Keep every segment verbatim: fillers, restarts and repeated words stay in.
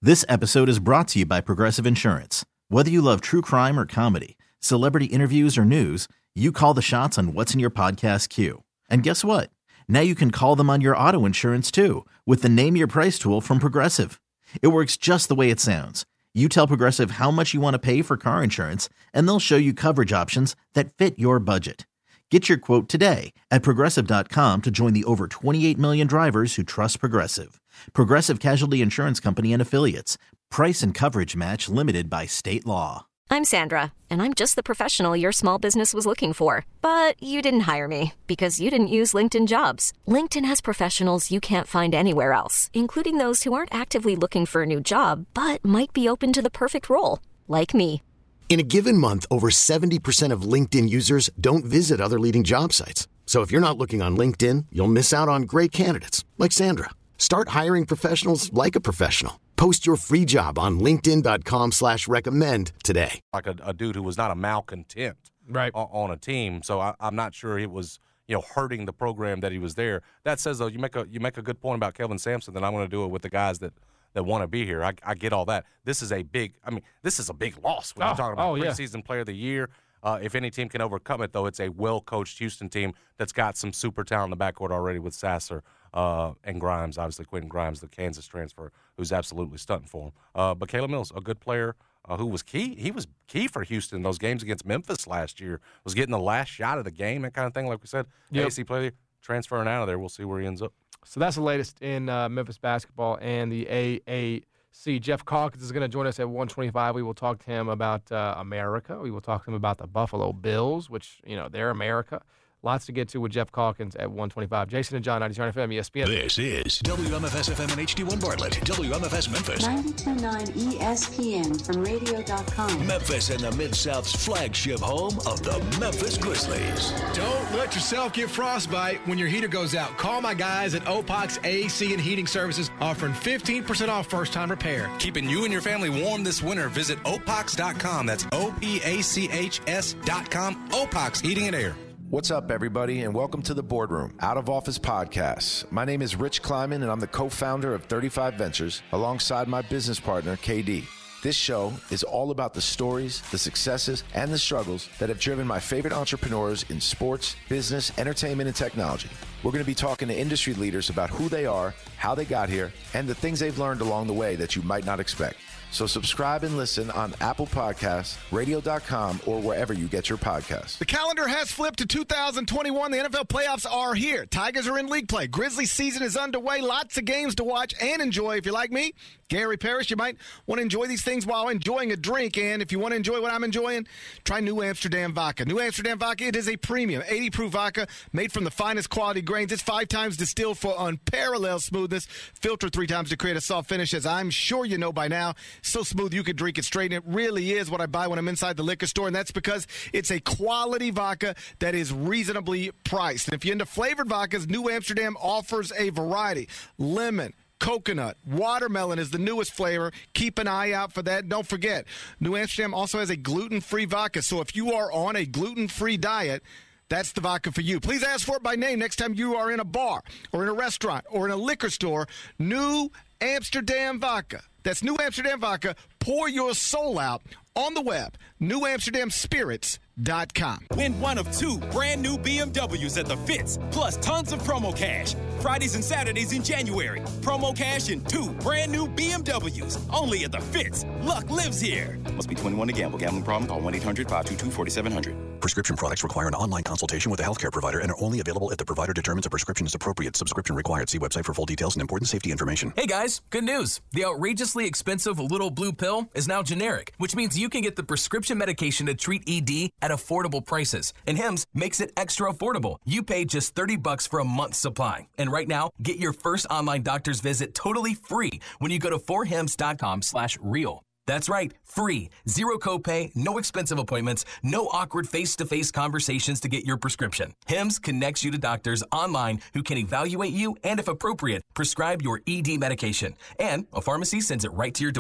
This episode is brought to you by Progressive Insurance. Whether you love true crime or comedy, celebrity interviews or news, you call the shots on what's in your podcast queue. And guess what? Now you can call them on your auto insurance too with the Name Your Price tool from Progressive. It works just the way it sounds. You tell Progressive how much you want to pay for car insurance, and they'll show you coverage options that fit your budget. Get your quote today at Progressive dot com to join the over twenty-eight million drivers who trust Progressive. Progressive Casualty Insurance Company and Affiliates. Price and coverage match limited by state law. I'm Sandra, and I'm just the professional your small business was looking for. But you didn't hire me because you didn't use LinkedIn Jobs. LinkedIn has professionals you can't find anywhere else, including those who aren't actively looking for a new job, but might be open to the perfect role, like me. In a given month, over seventy percent of LinkedIn users don't visit other leading job sites. So if you're not looking on LinkedIn, you'll miss out on great candidates like Sandra. Start hiring professionals like a professional. Post your free job on linkedin dot com slash recommend today. Like a, a dude who was not a malcontent right. on, on a team. So I, I'm not sure it was, you know, hurting the program that he was there. That says, though, you make a you make a good point about Kelvin Sampson, that I'm going to do it with the guys that, that want to be here. I, I get all that. This is a big, I mean, this is a big loss when oh, you're talking about oh, yeah. preseason player of the year. Uh, if any team can overcome it, though, it's a well-coached Houston team that's got some super talent in the backcourt already with Sasser uh, and Grimes, obviously Quentin Grimes, the Kansas transfer, who's absolutely stunting for him. Uh, but Caleb Mills, a good player uh, who was key. He was key for Houston in those games against Memphis last year, was getting the last shot of the game, that kind of thing, like we said. Yep. A C player transferring out of there. We'll see where he ends up. So that's the latest in uh, Memphis basketball and the A A C. Jeff Calkins is going to join us at one twenty-five. We will talk to him about uh, America. We will talk to him about the Buffalo Bills, which, you know, they're America. Lots to get to with Jeff Calkins at one twenty-five. Jason and John, ninety-two F M, E S P N. This is W M F S F M and H D one Bartlett, W M F S Memphis. ninety-two point nine E S P N from radio dot com. Memphis and the Mid-South's flagship home of the Memphis Grizzlies. Don't let yourself get frostbite when your heater goes out. Call my guys at Opox A C and Heating Services, offering fifteen percent off first-time repair. Keeping you and your family warm this winter, visit Opox dot com. That's O P A C H S dot com. Opox Heating and Air. What's up, everybody, and welcome to The Boardroom, Out of Office Podcasts. My name is Rich Kleiman, and I'm the co-founder of thirty-five Ventures, alongside my business partner, K D. This show is all about the stories, the successes, and the struggles that have driven my favorite entrepreneurs in sports, business, entertainment, and technology. We're going to be talking to industry leaders about who they are, how they got here, and the things they've learned along the way that you might not expect. So subscribe and listen on Apple Podcasts, radio dot com, or wherever you get your podcasts. The calendar has flipped to two thousand twenty-one. The N F L playoffs are here. Tigers are in league play. Grizzlies season is underway. Lots of games to watch and enjoy. If you're like me, Gary Parrish, you might want to enjoy these things while enjoying a drink. And if you want to enjoy what I'm enjoying, try New Amsterdam Vodka. New Amsterdam Vodka, it is a premium eighty proof vodka made from the finest quality grains. It's five times distilled for unparalleled smoothness. Filtered three times to create a soft finish, as I'm sure you know by now. So smooth you could drink it straight. And it really is what I buy when I'm inside the liquor store. And that's because it's a quality vodka that is reasonably priced. And if you're into flavored vodkas, New Amsterdam offers a variety. Lemon, coconut, watermelon is the newest flavor. Keep an eye out for that. Don't forget, New Amsterdam also has a gluten-free vodka. So if you are on a gluten-free diet, that's the vodka for you. Please ask for it by name next time you are in a bar or in a restaurant or in a liquor store. New Amsterdam Vodka. That's New Amsterdam Vodka. Pour your soul out on the web. New Amsterdam Spirits dot com. Win one of two brand new B M Ws at the Fitz, plus tons of promo cash. Fridays and Saturdays in January. Promo cash and two brand new B M Ws. Only at the Fitz. Luck lives here. Must be twenty-one to gamble. Gambling problem? Call one eight hundred five two two four seven zero zero. Prescription products require an online consultation with a healthcare provider and are only available if the provider determines a prescription is appropriate. Subscription required. See website for full details and important safety information. Hey guys, good news. The outrageously expensive Little Blue Pill is now generic, which means you can get the prescription medication to treat E D at affordable prices. And Hims makes it extra affordable. You pay just thirty bucks for a month's supply. And right now, get your first online doctor's visit totally free when you go to four hims dot com slash real. That's right, free. Zero copay, no expensive appointments, no awkward face-to-face conversations to get your prescription. Hims connects you to doctors online who can evaluate you and, if appropriate, prescribe your E D medication. And a pharmacy sends it right to your door.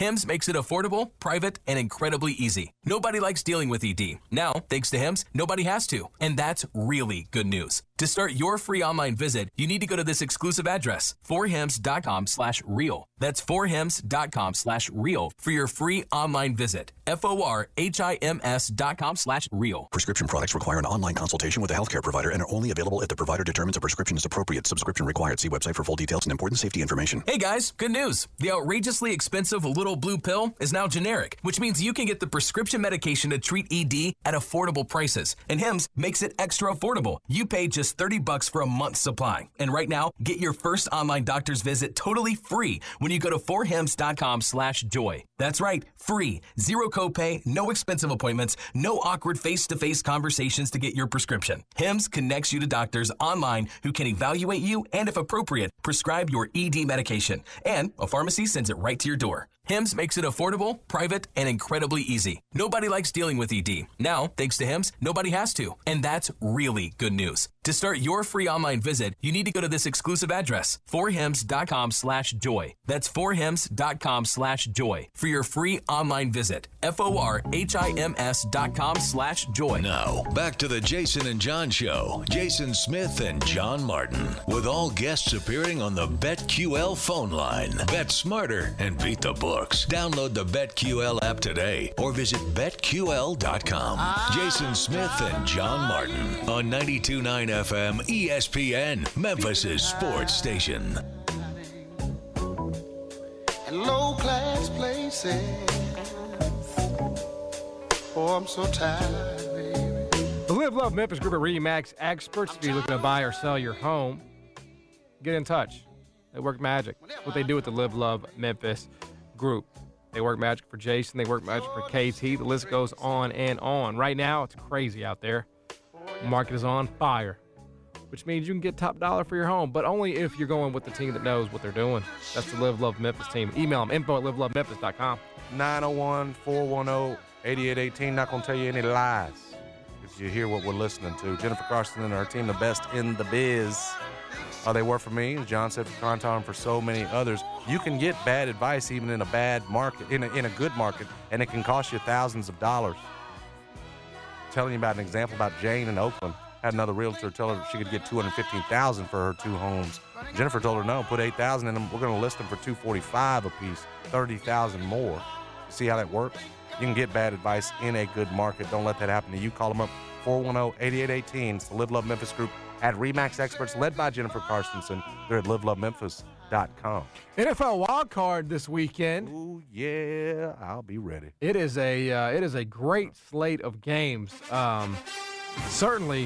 Hims makes it affordable, private, and incredibly easy. Nobody likes dealing with E D. Now, thanks to Hims, nobody has to. And that's really good news. To start your free online visit, you need to go to this exclusive address, forhims.com slash real. That's forhims.com slash real for your free online visit. F-O-R-H-I-M-S dot com slash real. Prescription products require an online consultation with a healthcare provider and are only available if the provider determines a prescription is appropriate. Subscription required. See website for full details and important safety information. Hey guys, good news. The outrageously expensive little blue pill is now generic, which means you can get the prescription medication to treat E D at affordable prices. And Hims makes it extra affordable. You pay just thirty bucks for a month's supply. And right now, get your first online doctor's visit totally free when you go to forhims.com slash joy. That's right, free. Zero copay, no expensive appointments, no awkward face-to-face conversations to get your prescription. Hims connects you to doctors online who can evaluate you and, if appropriate, prescribe your E D medication. And a pharmacy sends it right to your door. Hims makes it affordable, private, and incredibly easy. Nobody likes dealing with E D. Now, thanks to Hims, nobody has to. And that's really good news. To start your free online visit, you need to go to this exclusive address, forhims.com slash joy. That's forhims.com slash joy for your free online visit. F-O-R-H-I-M-S dot com slash joy. Now, back to the Jason and John Show. Jason Smith and John Martin, with all guests appearing on the BetQL phone line. Bet smarter and beat the books. Download the BetQL app today or visit bet Q L dot com. Jason Smith and John Martin on ninety-two point nine F M E S P N, Memphis' sports station. In low-class places. Oh, I'm so tired, baby. The Live Love Memphis Group of RE/MAX experts. If you're looking to buy or sell your home, get in touch. They work magic. That's what they do with the Live Love Memphis Group. They work magic for Jason. They work magic for K T. The list goes on and on. Right now, it's crazy out there. The market is on fire, which means you can get top dollar for your home, but only if you're going with the team that knows what they're doing. That's the Live Love Memphis team. Email them, info at live love memphis dot com. nine oh one, four one zero, eight eight one eight. Not going to tell you any lies if you hear what we're listening to. Jennifer Carson and her team, the best in the biz. Uh, they work for me, as John said, for Contar and for so many others. You can get bad advice even in a bad market, in a, in a good market, and it can cost you thousands of dollars. Telling you about an example about Jane in Oakland. Had another realtor tell her she could get two hundred fifteen thousand dollars for her two homes. Jennifer told her, no, put eight thousand dollars in them. We're going to list them for two hundred forty-five thousand dollars a piece, thirty thousand dollars more. See how that works? You can get bad advice in a good market. Don't let that happen to you. Call them up, four one zero, eight eight one eight. It's the Live Love Memphis Group at RE/MAX Experts, led by Jennifer Carstensen. They're at live love memphis dot com. N F L wild card this weekend. Ooh, yeah, I'll be ready. It is a uh, it is a great slate of games. Um, certainly.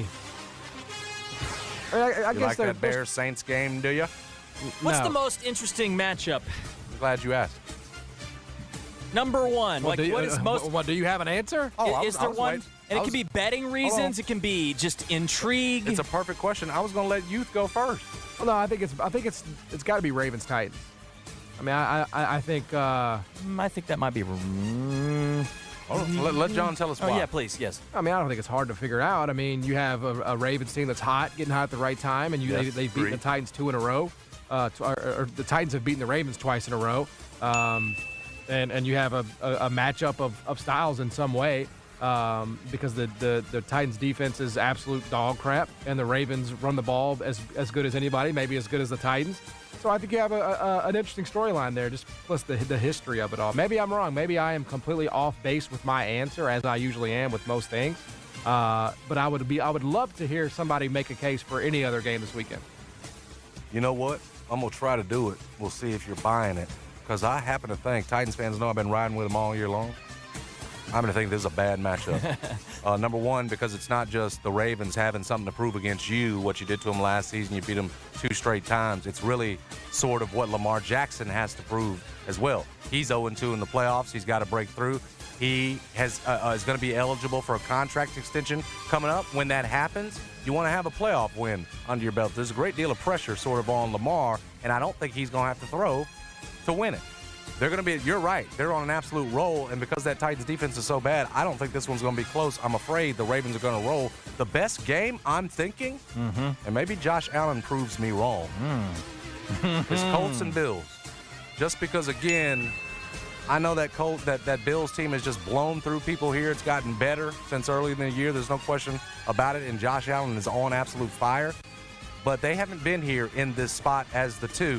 I, I, I you guess like that Bears Saints game, do you? What's No. the most interesting matchup? I'm glad you asked. Number one. Well, like, do you, what is uh, most? What, do you have an answer? Oh, is I was- is I there was one? waiting. And I it can was- be betting reasons. It can be just intrigue. It's a perfect question. I was going to let Youth go first. Well, no, I think it's I think it's it's got to be Ravens Titans. I mean, I I, I think. Uh, Mm, I think that might be. Mm, Oh, let, let John tell us oh why. yeah, please, yes. I mean, I don't think it's hard to figure out. I mean, you have a, a Ravens team that's hot, getting hot at the right time, and you Yes, they, they've beaten agree. the Titans two in a row. Uh, tw- or, or the Titans have beaten the Ravens twice in a row. Um, and and you have a, a, a matchup of, of styles in some way um, because the, the, the Titans defense is absolute dog crap, and the Ravens run the ball as as good as anybody, maybe as good as the Titans. So I think you have a, a, an interesting storyline there, just plus the the history of it all. Maybe I'm wrong. Maybe I am completely off base with my answer, as I usually am with most things. Uh, but I would be I would love to hear somebody make a case for any other game this weekend. You know what? I'm going to try to do it. We'll see if you're buying it. Because I happen to think, Titans fans know I've been riding with them all year long. I happen to think this is a bad matchup. uh, number one, because it's not just the Ravens having something to prove against you, what you did to them last season. You beat them two straight times. It's really sort of what Lamar Jackson has to prove as well. He's oh and two in the playoffs. He's got to break through. He has uh, uh, is going to be eligible for a contract extension coming up. When that happens, you want to have a playoff win under your belt. There's a great deal of pressure sort of on Lamar, and I don't think he's going to have to throw to win it. They're going to be, you're right, they're on an absolute roll, and because that Titans defense is so bad, I don't think this one's going to be close. I'm afraid the Ravens are going to roll. The best game, I'm thinking, Mm-hmm. and maybe Josh Allen proves me wrong, Mm. is Colts and Bills. Just because, again, I know that Colt, that, that Bills team has just blown through people here. It's gotten better since early in the year. There's no question about it. And Josh Allen is on absolute fire. But they haven't been here in this spot as the two.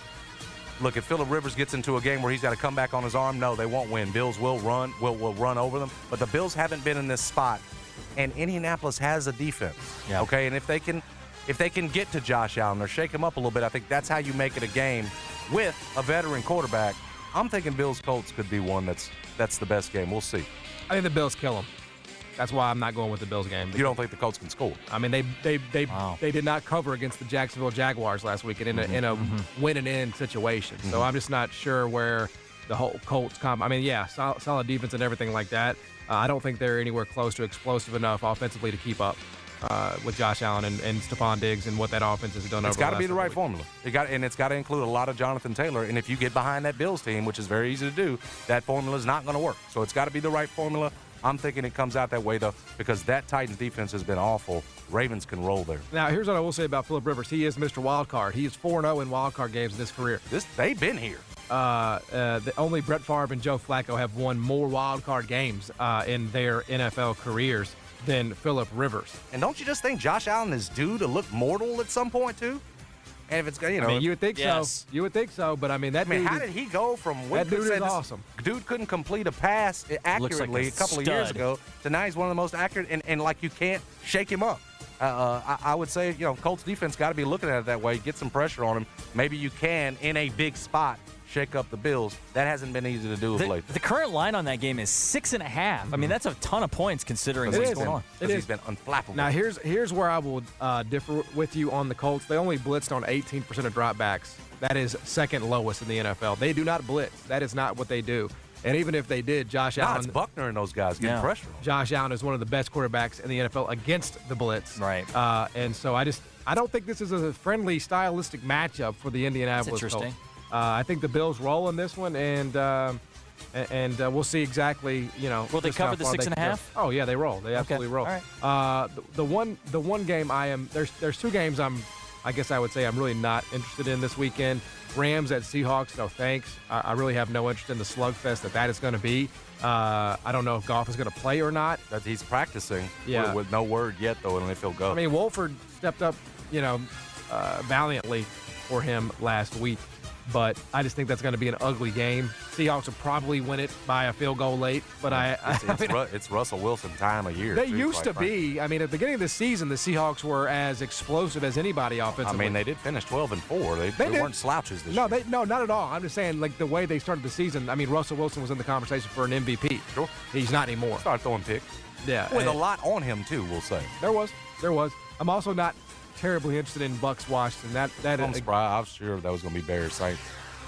Look, if Phillip Rivers gets into a game where he's got to come back on his arm, no, they won't win. Bills will run, will will run over them. But the Bills haven't been in this spot. And Indianapolis has a defense. Yeah. Okay, and if they can if they can get to Josh Allen or shake him up a little bit, I think that's how you make it a game with a veteran quarterback. I'm thinking Bills-Colts could be one that's that's the best game. We'll see. I think the Bills kill them. That's why I'm not going with the Bills game. You don't think the Colts can score? I mean, they they they, Wow. they did not cover against the Jacksonville Jaguars last week in a, Mm-hmm. in a win and in situation. So Mhm. I'm just not sure where the whole Colts come. I mean, yeah, solid, solid defense and everything like that. Uh, I don't think they're anywhere close to explosive enough offensively to keep up uh, with Josh Allen and, and Stephon Diggs and what that offense has done. It's over got to the be last the right weeks. formula. It got, and it's got to include a lot of Jonathan Taylor. And if you get behind that Bills team, which is very easy to do, that formula is not going to work. So it's got to be the right formula. I'm thinking it comes out that way, though, because that Titans defense has been awful. Ravens can roll there. Now, here's what I will say about Phillip Rivers. He is Mister Wild Card. He is four and oh in wild card games in his career. This They've been here. Uh, uh, the, only Brett Favre and Joe Flacco have won more wild card games uh, in their N F L careers than Phillip Rivers. And don't you just think Josh Allen is due to look mortal at some point, too? And if it's, you know. I mean, you would think Yes. so. You would think so, but I mean, that I mean, dude how is- did he go from that dude is said this- awesome. Dude couldn't complete a pass accurately a a couple of years stud. ago to now he's one of the most accurate, and, and like you can't shake him up. Uh, uh, I, I would say, you know, Colts defense got to be looking at it that way, get some pressure on him. Maybe you can, in a big spot, shake up the Bills. That hasn't been easy to do of The, late. the current line on that game is six and a half. I mean, that's a ton of points considering It what's is. going on. It Because he's is. been unflappable. Now, here's here's where I will uh, differ with you on the Colts. They only blitzed on eighteen percent of dropbacks. That is second lowest in the N F L. They do not blitz. That is not what they do. And even if they did, Josh nah, Allen. it's Buckner and those guys getting Yeah. pressure on him. Josh Allen is one of the best quarterbacks in the N F L against the blitz. Right. Uh, and so I just I don't think this is a friendly stylistic matchup for the Indianapolis That's Colts. interesting. Uh, I think the Bills roll in this one, and um, a- and uh, we'll see exactly. You know, Will they just how cover the far six they and a can go. half? Oh yeah, they roll. They absolutely roll. All right. Uh, the, the one the one game I am there's there's two games I'm I guess I would say I'm really not interested in this weekend. Rams at Seahawks, no thanks. I, I really have no interest in the slugfest that that is going to be. Uh, I don't know if Goff is going to play or not. That he's practicing Yeah. with, with no word yet, though, and if he'll go. I mean, Wolford stepped up, you know, uh, valiantly for him last week, but I just think that's going to be an ugly game. Seahawks will probably win it by a field goal late, but I, I, it's, I it's, mean, Ru- it's Russell Wilson time of year. they too, used quite to frankly. be. I mean, at the beginning of the season, the Seahawks were as explosive as anybody I offensively. mean, they did finish twelve and four. They, They they, did. weren't slouches this no, year. they no, not at all. I'm just saying, like the way they started the season. I mean, Russell Wilson was in the conversation for an M V P. Sure. He's not anymore. Start throwing picks. Yeah, With a and- lot on him, too, we'll say. There was, there was. I'm also not terribly interested in Bucks Washington. That that I'm is, surprised. I was sure that was going to be Bears Saints.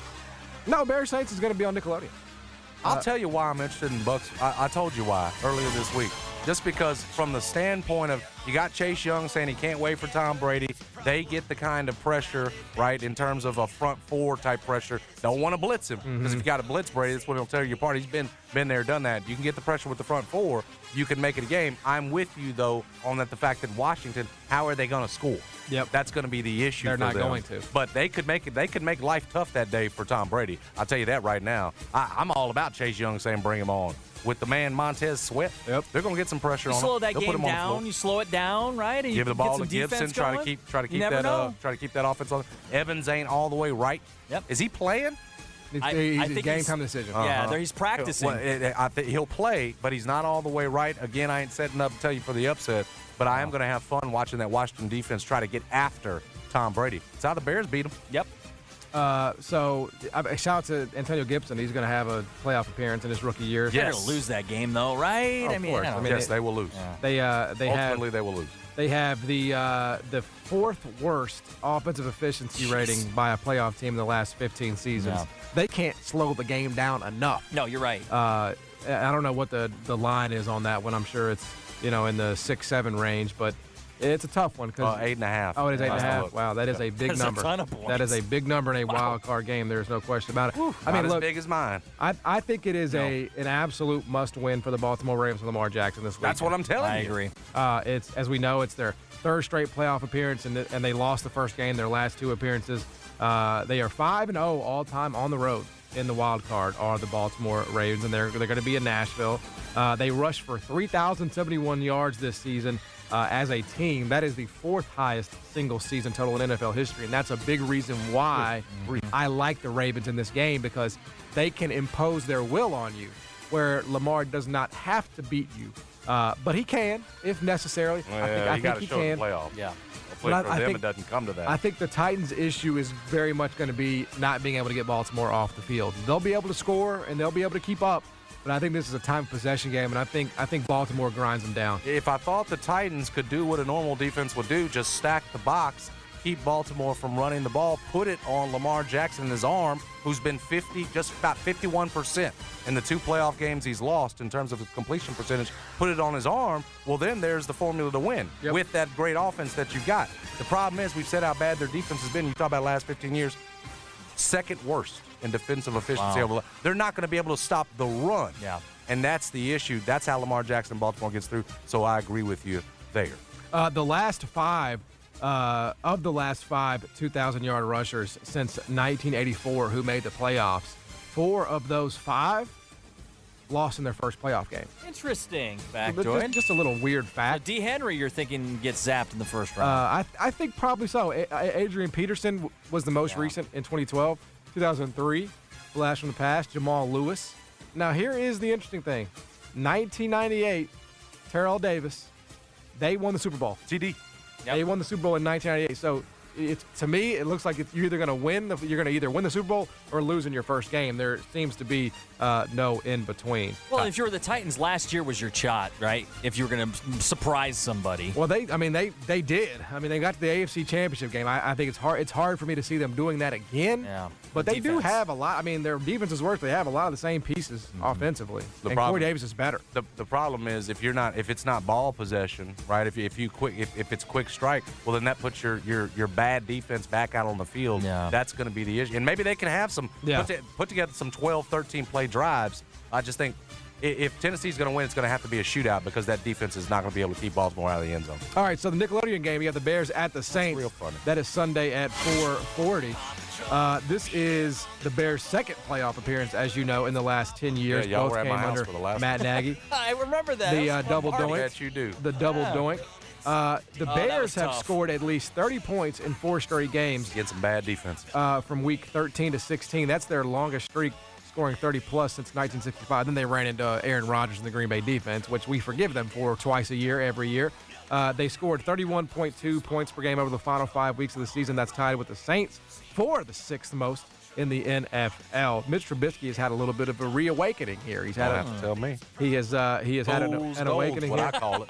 no, Bears Saints is going to be on Nickelodeon. I'll Uh, tell you why I'm interested in Bucks. I, I told you why earlier this week. Just because from the standpoint of you got Chase Young saying he can't wait for Tom Brady. They get the kind of pressure, right, in terms of a front four type pressure. Don't want to blitz him because Mm-hmm. if you got to blitz Brady, that's what he'll tear you apart. He's been been there, done that. You can get the pressure with the front four. You can make it a game. I'm with you, though, on that the fact that Washington, how are they going to score? Yep. That's going to be the issue They're for not them. going to. But they could make it. They could make life tough that day for Tom Brady. I'll tell you that right now. I, I'm all about Chase Young saying bring him on. With the man Montez Sweat, Yep. they're going to get some pressure You on slow him. that They'll put game him on the down. floor. You slow it down, right? And you Give the get ball some to Gibson. defense Try to going. keep try to You keep never that uh, know. try to keep that offense on. Evans ain't all the way right. Yep. Is he playing? It's, I- it's I a think game he's- time decision. Yeah, Uh-huh. there he's practicing. Well, it- it- I think he'll play, but he's not all the way right. Again, I ain't setting up to tell you for the upset, but I am going to have fun watching that Washington defense try to get after Tom Brady. It's how the Bears beat him. Yep. Uh, so uh, shout out to Antonio Gibson. He's going to have a playoff appearance in his rookie year. They're Yes. going to lose that game, though, right? Of I mean, course. I don't I mean, yes, it- they will lose. Yeah. They uh they have Ultimately, they will lose. they have the uh, the fourth worst offensive efficiency Jeez. rating by a playoff team in the last fifteen seasons. Yeah. They can't slow the game down enough. No, you're right. Uh, I don't know what the, the line is on that one. I'm sure it's, you know, in the six, seven range, but it's a tough one. Cause, Uh, eight and a half. oh, it is eight and a Last I half. looked. Wow, that is a big That's a number. ton of That is a points. big number in a wild card game. There's no question about it. I Not mean, as look, big as mine. I, I think it is a an absolute must win for the Baltimore Ravens and Lamar Jackson this week. That's what I'm telling I you. agree. Uh, it's as we know, it's their third straight playoff appearance, and, and they lost the first game. Their last two appearances, uh, they are five and zero all time on the road in the wild card are the Baltimore Ravens, and they're they're going to be in Nashville. Uh, they rushed for three thousand seventy-one yards this season uh, as a team. That is the fourth highest single season total in N F L history, and that's a big reason why I like the Ravens in this game, because they can impose their will on you, where Lamar does not have to beat you. Uh, but he can, if necessarily. Well, I think, I you think got to he show can. the playoff. Yeah. Hopefully But for I, I them, think, it doesn't come to that. I think the Titans' issue is very much going to be not being able to get Baltimore off the field. They'll be able to score, and they'll be able to keep up, but I think this is a time possession game, and I think I think Baltimore grinds them down. If I thought the Titans could do what a normal defense would do, just stack the box, keep Baltimore from running the ball, put it on Lamar Jackson in his arm, who's been fifty, just about fifty-one percent in the two playoff games he's lost in terms of the completion percentage, put it on his arm, well, then there's the formula to win Yep. with that great offense that you've got. The problem is we've said how bad their defense has been. You talk about the last fifteen years, second worst in defensive efficiency. Wow. Over, they're not going to be able to stop the run. Yeah. And that's the issue. That's how Lamar Jackson Baltimore gets through. So I agree with you there. Uh, the last five, uh, of the last five two thousand-yard rushers since nineteen eighty-four who made the playoffs, four of those five lost in their first playoff game. Interesting Just, factoid. just a little weird fact. D. Henry, you're thinking gets zapped in the first Uh, round. I, I think probably so. A- A- Adrian Peterson w- was the most Yeah. recent in twenty twelve. two thousand three, flash from the past, Jamal Lewis. Now, here is the interesting thing. nineteen ninety-eight, Terrell Davis, they won the Super Bowl. T D. Yep. They won the Super Bowl in nineteen ninety-eight. So, it's, to me, it looks like it's, you're either going to win, the, you're going to either win the Super Bowl or lose in your first game. There seems to be uh, no in between. Well, if you were the Titans, last year was your shot, right? If you were going to surprise somebody. Well, they, I mean, they they did. I mean, they got to the A F C Championship game. I, I think it's hard. It's hard for me to see them doing that again. Yeah. But they do Defense. have a lot. I mean, their defense is worse. They have a lot of the same pieces offensively. The and problem- Corey Davis is better. The, the problem is if you're not if it's not ball possession, right? If you, if you quick if, if it's quick strike, well then that puts your your your bad defense back out on the field. Yeah. That's going to be the issue. And maybe they can have some Yeah. put, to, put together some twelve, thirteen play drives. I just think i- if Tennessee's going to win, it's going to have to be a shootout because that defense is not going to be able to keep Baltimore out of the end zone. All right, so the Nickelodeon game, you got the Bears at the Saints. real funny. That is Sunday at four forty. Uh, this is the Bears' second playoff appearance, as you know, in the last ten years. Yeah, y'all Both were at came my house under for the last Matt one. Nagy. I remember that. The That uh, was a fun double party. doink. Bet you do. The double Yeah. doink. Uh, the Oh, that Bears was have tough. scored at least thirty points in four straight games Get some bad defense. uh, from week thirteen to sixteen. That's their longest streak, scoring thirty plus since nineteen sixty-five. Then they ran into uh, Aaron Rodgers in the Green Bay defense, which we forgive them for twice a year, every year. Uh, they scored thirty-one point two points per game over the final five weeks of the season. That's tied with the Saints for the sixth most in the N F L. Mitch Trubisky has had a little bit of a reawakening here. He's had Don't a, have to tell me. he has uh, he has had an, Fool's an gold is awakening what here. I call it.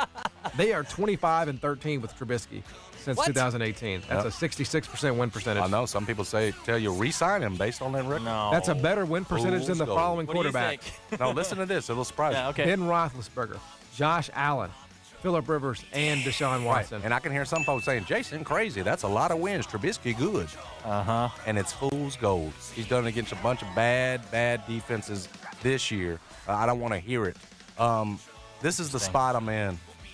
They are twenty-five and thirteen with Trubisky since What? two thousand eighteen. That's Yep. a sixty-six percent win percentage. I know some people say tell you re-sign him based on that record. No. That's a better win percentage than the Fool's gold. following What do you quarterback. think? No, listen to this. It'll surprise Yeah, you. okay. Ben Roethlisberger, Josh Allen, Phillip Rivers, and Deshaun Right. Watson. And I can hear some folks saying, Jason, crazy. That's a lot of wins. Trubisky, good. Uh-huh. And it's fool's gold. He's done it against a bunch of bad, bad defenses this year. Uh, I don't want to hear it. Um, this is the spot I'm in.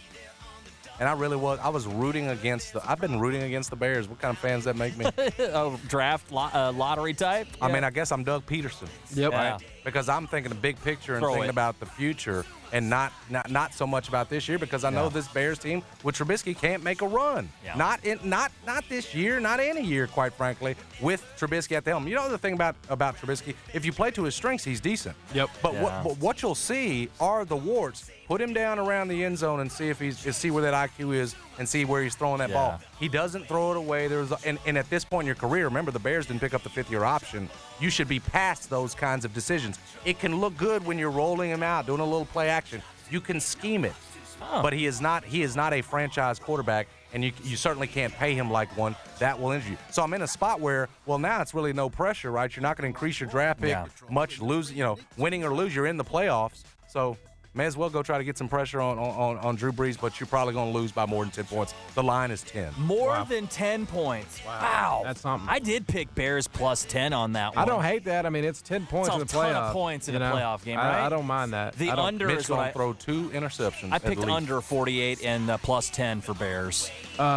And I really was. I was rooting against the. I've been rooting against the Bears. What kind of fans that make me? oh, draft lo- uh, lottery type. I Yeah. mean, I guess I'm Doug Peterson. Yep. Yeah. Right? Because I'm thinking the big picture and Throw thinking it. about the future and not, not not so much about this year because I know Yeah. this Bears team with Trubisky can't make a run. Yeah. Not in not not this year, not any year, quite frankly, with Trubisky at the helm. You know the thing about, about Trubisky, if you play to his strengths, he's decent. Yep. But Yeah. what but what you'll see are the warts. Put him down around the end zone and see if he's see where that I Q is and see where he's throwing that Yeah. ball. He doesn't throw it away. There's and, and at this point in your career, remember the Bears didn't pick up the fifth year option. You should be past those kinds of decisions. It can look good when you're rolling him out, doing a little play action. You can scheme it. Oh. But he is not he is not a franchise quarterback, and you you certainly can't pay him like one. That will injure you. So I'm in a spot where, well, now it's really no pressure, right? You're not going to increase your draft pick Yeah. much, lose, you know, winning or lose, you're in the playoffs. So may as well go try to get some pressure on on, on Drew Brees, but you're probably going to lose by more than ten points. The line is ten. More Wow. than ten points. Wow. Wow. That's something. I did pick Bears plus ten on that one. I don't hate that. I mean, it's ten points It's in a the ton playoff. of points in you a know? playoff game, I- right? I, don't mind that. The I don't- under Mitch is what going I, to throw two interceptions. I at picked least. under forty-eight and uh, plus ten for Bears. Uh,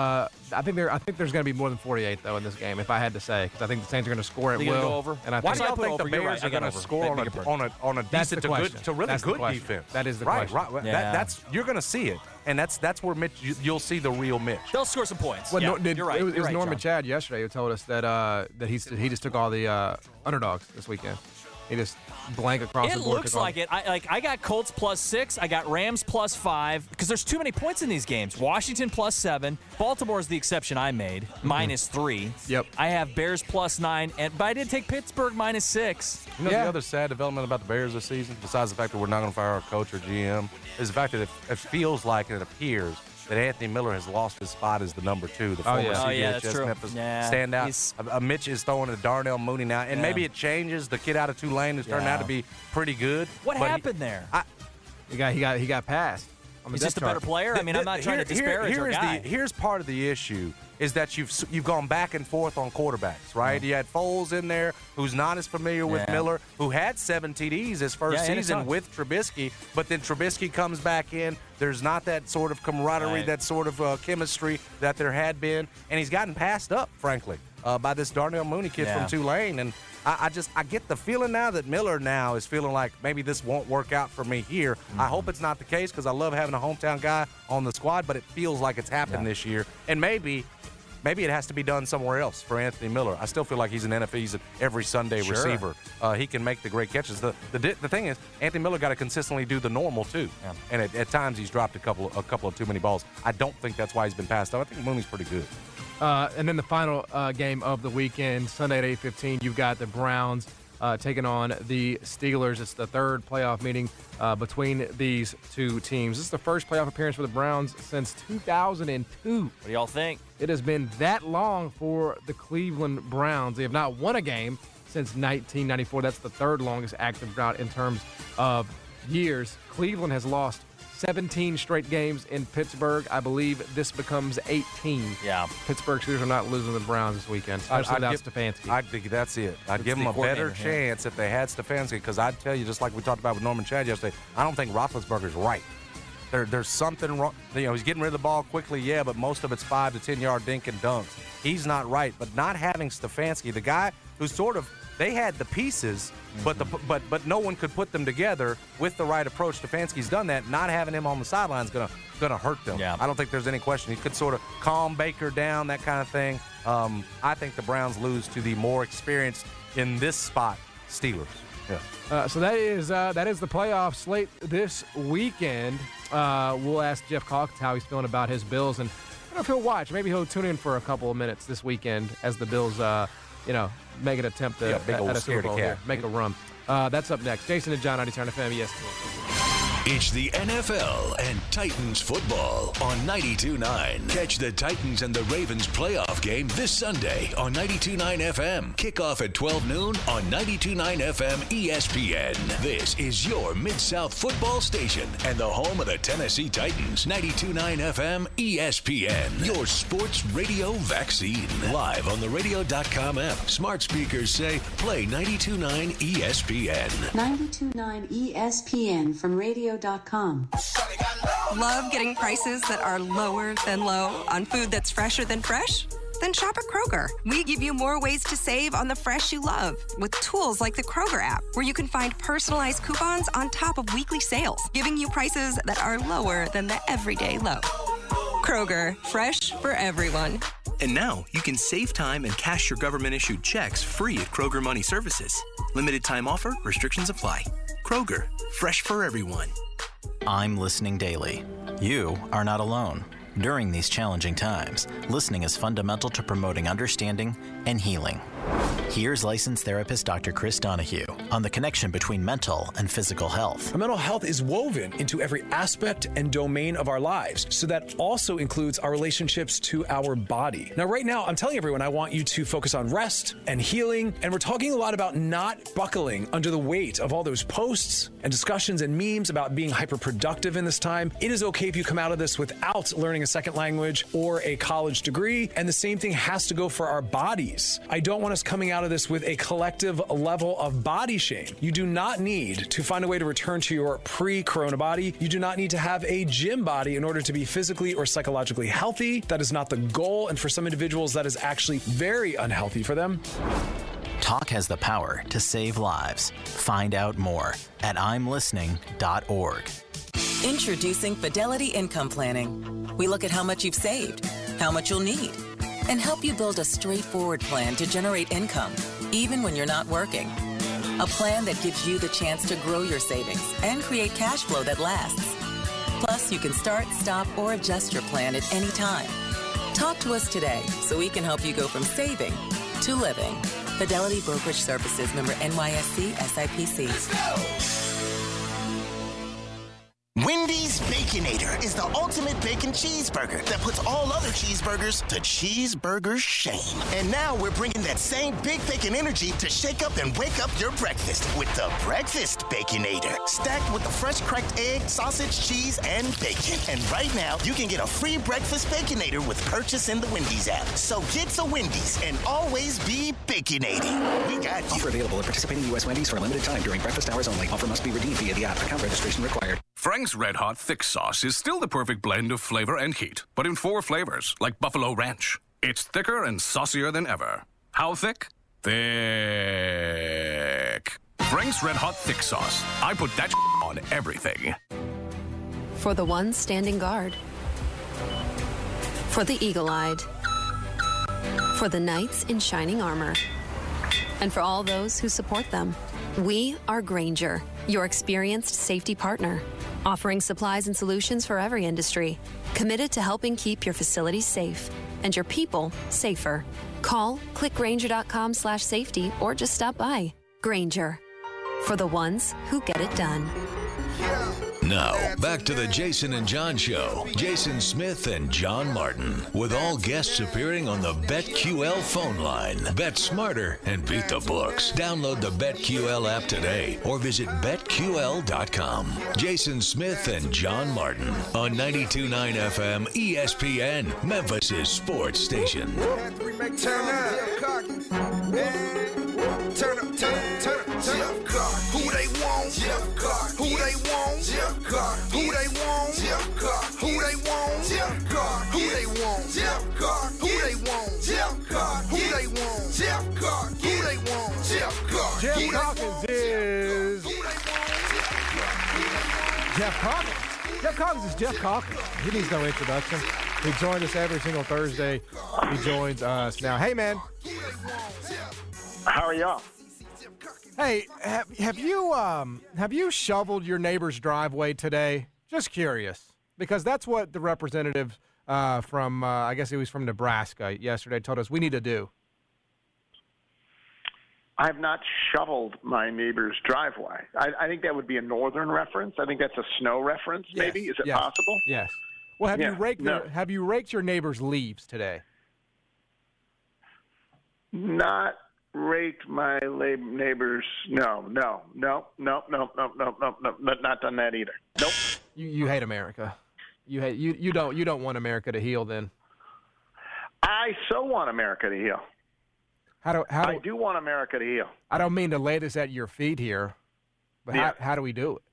I think there. I think there's going to be more than forty-eight though in this game. If I had to say, because I think the Saints are going to score at Are you will. gonna go over? And I Why think do y'all think the over. You're Bears right. I are got going to over. score on Make a, it perfect. on a on a That's decent the to good question. to really That's the good question. defense? That is the right, question. Right, Yeah. That, that's you're going to see it, and that's that's where Mitch you, you'll see the real Mitch. They'll score some points. Well, yeah, no, did, you're right. It was, you're it was right, Norman John. Chad yesterday who told us that uh, that he he just took all the uh, underdogs this weekend. He just blank across It the board. looks took all- like it. I like. I got Colts plus six. I got Rams plus five because there's too many points in these games. Washington plus seven. Baltimore is the exception I made, minus three. Yep. I have Bears plus nine, and but I did take Pittsburgh minus six. You know Yeah. the other sad development about the Bears this season, besides the fact that we're not going to fire our coach or G M, is the fact that it, it feels like and it appears that Anthony Miller has lost his spot as the number two, the Oh, former yeah. C Oh, B yeah, H that's S true. Memphis Yeah, standout. he's- Uh, uh, Mitch is throwing to Darnell Mooney now, and Yeah. maybe it changes. The kid out of Tulane has turned Yeah. out to be pretty good. What but he- happened there? I, He got he got he got passed. On the He's depth just a chart. better player. I mean, I'm not trying to Here- here- disparage our here's guy. The, here's part of the issue is that you've you've gone back and forth on quarterbacks, right? You had Foles in there, who's not as familiar with Yeah. Miller, who had seven T Ds his first Yeah, he had a season ton. with Trubisky, but then Trubisky comes back in. There's not that sort of camaraderie, Right. that sort of uh, chemistry that there had been, and he's gotten passed up, frankly, uh, by this Darnell Mooney kid Yeah. from Tulane. And I, I just I get the feeling now that Miller now is feeling like maybe this won't work out for me here. Mm-hmm. I hope it's not the case because I love having a hometown guy on the squad, but it feels like it's happened Yeah. this year, and maybe. Maybe it has to be done somewhere else for Anthony Miller. I still feel like he's an N F L, he's an every Sunday Sure. receiver. Uh, he can make the great catches. The, the the thing is, Anthony Miller got to consistently do the normal too, Yeah. and at, at times he's dropped a couple a couple of too many balls. I don't think that's why he's been passed up. I think Mooney's pretty good. Uh, and then the final uh, game of the weekend, Sunday at eight fifteen, you've got the Browns uh, taking on the Steelers. It's the third playoff meeting uh, between these two teams. This is the first playoff appearance for the Browns since two thousand two. What do y'all think? It has been that long for the Cleveland Browns. They have not won a game since nineteen ninety-four. That's the third longest active drought in terms of years. Cleveland has lost seventeen straight games in Pittsburgh. I believe this becomes eighteen. Yeah. Pittsburgh Steelers are not losing to the Browns this weekend, especially I'd without give- Stefanski. I think that's it. I'd It's give the them a better coordinator, yeah. chance if they had Stefanski, because I'd tell you, just like we talked about with Norman Chad yesterday, I don't think Roethlisberger's right. There, there's something wrong. You know, he's getting rid of the ball quickly, yeah, but most of it's five to ten yard dink and dunks. He's not right. But not having Stefanski, the guy who sort of they had the pieces, but the but but no one could put them together with the right approach. Stefanski's done that. Not having him on the sideline is gonna gonna hurt them. Yeah. I don't think there's any question. He could sort of calm Baker down, that kind of thing. Um, I think the Browns lose to the more experienced in this spot Steelers. Yeah. Uh, so that is uh, that is the playoff slate this weekend. Uh, we'll ask Jeff Calkins how he's feeling about his Bills, and I don't know if he'll watch. Maybe he'll tune in for a couple of minutes this weekend as the Bills, uh, you know, make an attempt to, Yeah, big at, old at a Super scaredy Bowl cat. here, make a run. Uh, that's up next. Jason and John on Turn F M. Yes. It's the N F L and Titans football on ninety-two point nine. Catch the Titans and the Ravens playoff game this Sunday on ninety-two point nine F M. Kickoff at twelve noon on ninety-two point nine F M E S P N. This is your Mid-South football station and the home of the Tennessee Titans. ninety-two point nine F M E S P N. Your sports radio vaccine. Live on the radio dot com app. Smart speakers say play ninety-two point nine E S P N. ninety-two point nine E S P N from radio dot com. Love getting prices that are lower than low on food that's fresher than fresh? Then shop at Kroger. We give you more ways to save on the fresh you love with tools like the Kroger app, where you can find personalized coupons on top of weekly sales, giving you prices that are lower than the everyday low. Kroger, fresh for everyone. And now you can save time and cash your government-issued checks free at Kroger Money Services. Limited time offer, restrictions apply. Kroger, fresh for everyone. I'm listening daily. You are not alone. During these challenging times, listening is fundamental to promoting understanding and healing. Here's licensed therapist Doctor Chris Donahue on the connection between mental and physical health. Our mental health is woven into every aspect and domain of our lives, so that also includes our relationships to our body. Now, right now, I'm telling everyone I want you to focus on rest and healing, and we're talking a lot about not buckling under the weight of all those posts and discussions and memes about being hyperproductive in this time. It is okay if you come out of this without learning a second language or a college degree, and the same thing has to go for our bodies. I don't want want us coming out of this with a collective level of body shame. You do not need to find a way to return to your pre-corona body. You do not need to have a gym body in order to be physically or psychologically healthy. That is not the goal, and for some individuals, that is actually very unhealthy for them. Talk has the power to save lives. Find out more at I'm listening dot org. Introducing Fidelity Income Planning. We look at how much you've saved, how much you'll need, and help you build a straightforward plan to generate income, even when you're not working. A plan that gives you the chance to grow your savings and create cash flow that lasts. Plus, you can start, stop, or adjust your plan at any time. Talk to us today so we can help you go from saving to living. Fidelity Brokerage Services, member N Y S C, S I P C. Let's go! Wendy's Baconator is the ultimate bacon cheeseburger that puts all other cheeseburgers to cheeseburger shame. And now we're bringing that same big bacon energy to shake up and wake up your breakfast with the Breakfast Baconator. Stacked with the fresh cracked egg, sausage, cheese, and bacon. And right now, you can get a free Breakfast Baconator with purchase in the Wendy's app. So get to Wendy's and always be baconating. We got you. Offer available at participating U S Wendy's for a limited time during breakfast hours only. Offer must be redeemed via the app. Account registration required. Frank's Red Hot Thick Sauce is still the perfect blend of flavor and heat, but in four flavors, like Buffalo Ranch. It's thicker and saucier than ever. How thick? Thick. Frank's Red Hot Thick Sauce. I put that on everything. For the ones standing guard. For the eagle-eyed. For the knights in shining armor. And for all those who support them. We are Grainger, your experienced safety partner, offering supplies and solutions for every industry, committed to helping keep your facilities safe and your people safer. Call click grainger dot com slash safety or just stop by. Grainger, for the ones who get it done. Now, back to the Jason and John Show. Jason Smith and John Martin, with all guests appearing on the BetQL phone line. Bet smarter and beat the books. Download the BetQL app today or visit bet Q L dot com. Jason Smith and John Martin on ninety-two point nine F M E S P N, Memphis' sports station. Turn up. Turn up, turn up, turn up, turn up. Who they want? Jeff Carter. Who they want? Jeff Carter. Who they want? Jeff Carter. Who they want? Jeff Carter. Who they want? Jeff Carter. Who they want? Jeff Carter. Who they want? Jeff Carter. Who they want? Jeff Carter. Jeff Calkins is Jeff Calkins. Jeff Calkins is Jeff Calkins. He needs no introduction. He joins us every single Thursday. He joins us now. Hey, man. How are y'all? Hey, have, have you um have you shoveled your neighbor's driveway today? Just curious, because that's what the representative uh, from uh, I guess he was from Nebraska yesterday told us we need to do. I have not shoveled my neighbor's driveway. I, I think that would be a northern reference. I think that's a snow reference. Maybe Yes, is it yes, possible? Yes. Well, have Yeah, you raked no. your, have you raked your neighbor's leaves today? Not raked my lab- neighbors. No, no, no, no, no, no, no, no, no, not, not done that either. Nope. You you hate America. You hate you you don't you don't want America to heal then. I so want America to heal. How do how do, I do want America to heal. I don't mean to lay this at your feet here, but Yeah. how how do we do it?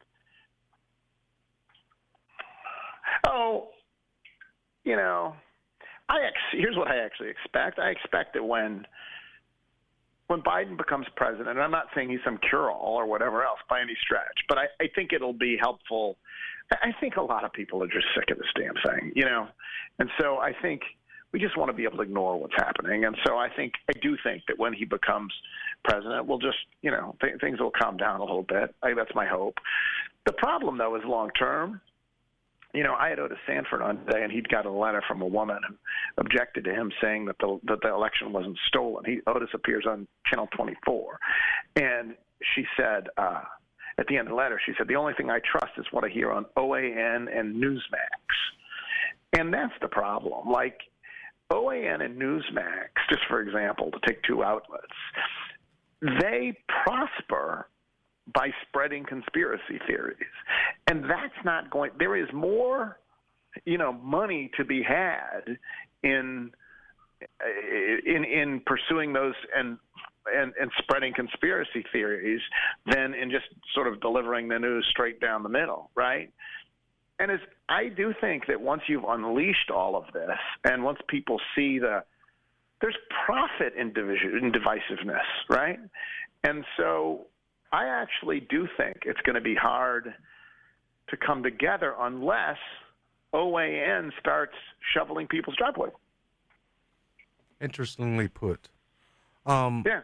Oh, you know, I ex- here's what I actually expect. I expect that when when Biden becomes president, and I'm not saying he's some cure-all or whatever else by any stretch, but I, I think it'll be helpful. I I think a lot of people are just sick of this damn thing, you know, and so I think we just want to be able to ignore what's happening. And so I think I do think that when he becomes president, we'll just, you know, th- things will calm down a little bit. I, that's my hope. The problem, though, is long term. You know, I had Otis Sanford on today, and he'd got a letter from a woman who objected to him saying that the that the election wasn't stolen. He Otis appears on Channel twenty-four, and she said uh, at the end of the letter, she said, the only thing I trust is what I hear on O A N and Newsmax, and that's the problem. Like O A N and Newsmax, just for example, to take two outlets, they prosper by spreading conspiracy theories. And that's not going, there is more, you know, money to be had in in in pursuing those and and and spreading conspiracy theories than in just sort of delivering the news straight down the middle, right? And as I do think that once you've unleashed all of this, and once people see the there's profit in division in divisiveness, right? And so I actually do think it's going to be hard to come together unless O A N starts shoveling people's driveway. Interestingly put. Um, yeah.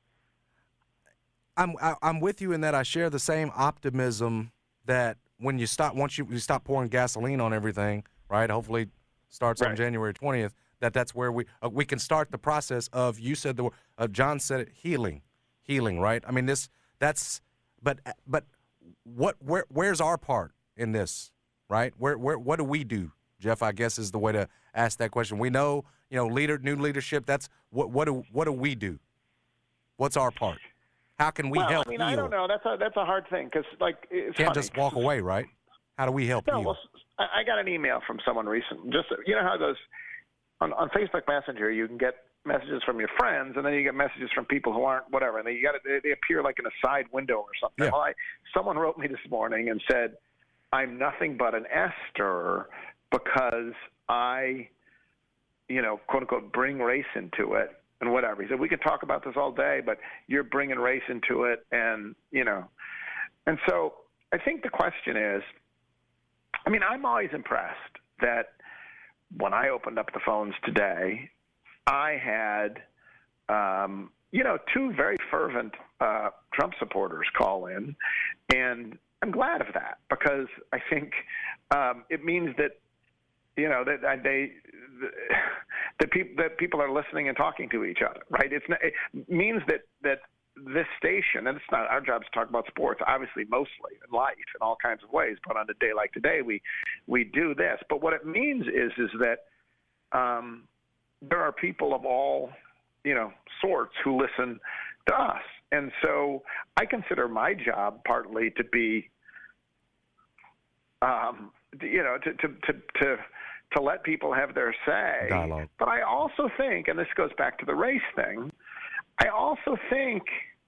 I'm I, I'm with you in that I share the same optimism that when you stop once you, you stop pouring gasoline on everything, right? Hopefully starts right. on January twentieth. That that's where we uh, we can start the process of you said the word uh, John said it healing, healing, right? I mean this that's but but what where where's our part in this, right? Where where what do we do, Jeff? I guess is the way to ask that question. We know you know leader new leadership. That's what what do what do we do? What's our part? How can we well, help I mean, heal? I don't know. That's a that's a hard thing because like it's can't funny. just walk away, right? How do we help no, heal? well, I got an email from someone recent. Just you know how it goes on, on Facebook Messenger. You can get messages from your friends, and then you get messages from people who aren't whatever, and they you got they, they appear like in a side window or something. Yeah. Well, I, someone wrote me this morning and said, "I'm nothing but an Esther because I, you know, quote unquote, bring race into it." And whatever. He said, we could talk about this all day, but you're bringing race into it. And, you know, and so I think the question is, I mean, I'm always impressed that when I opened up the phones today, I had, um, you know, two very fervent uh, Trump supporters call in. And I'm glad of that because I think um, it means that, you know, that they, that people that people are listening and talking to each other, right? It's not, it means that that this station, and it's not our job to talk about sports, obviously, mostly in life in all kinds of ways. But on a day like today, we we do this. But what it means is is that um, there are people of all, you know, sorts who listen to us, and so I consider my job partly to be, um, you know, to to to. to to let people have their say. Dialogue. But I also think, and this goes back to the race thing, I also think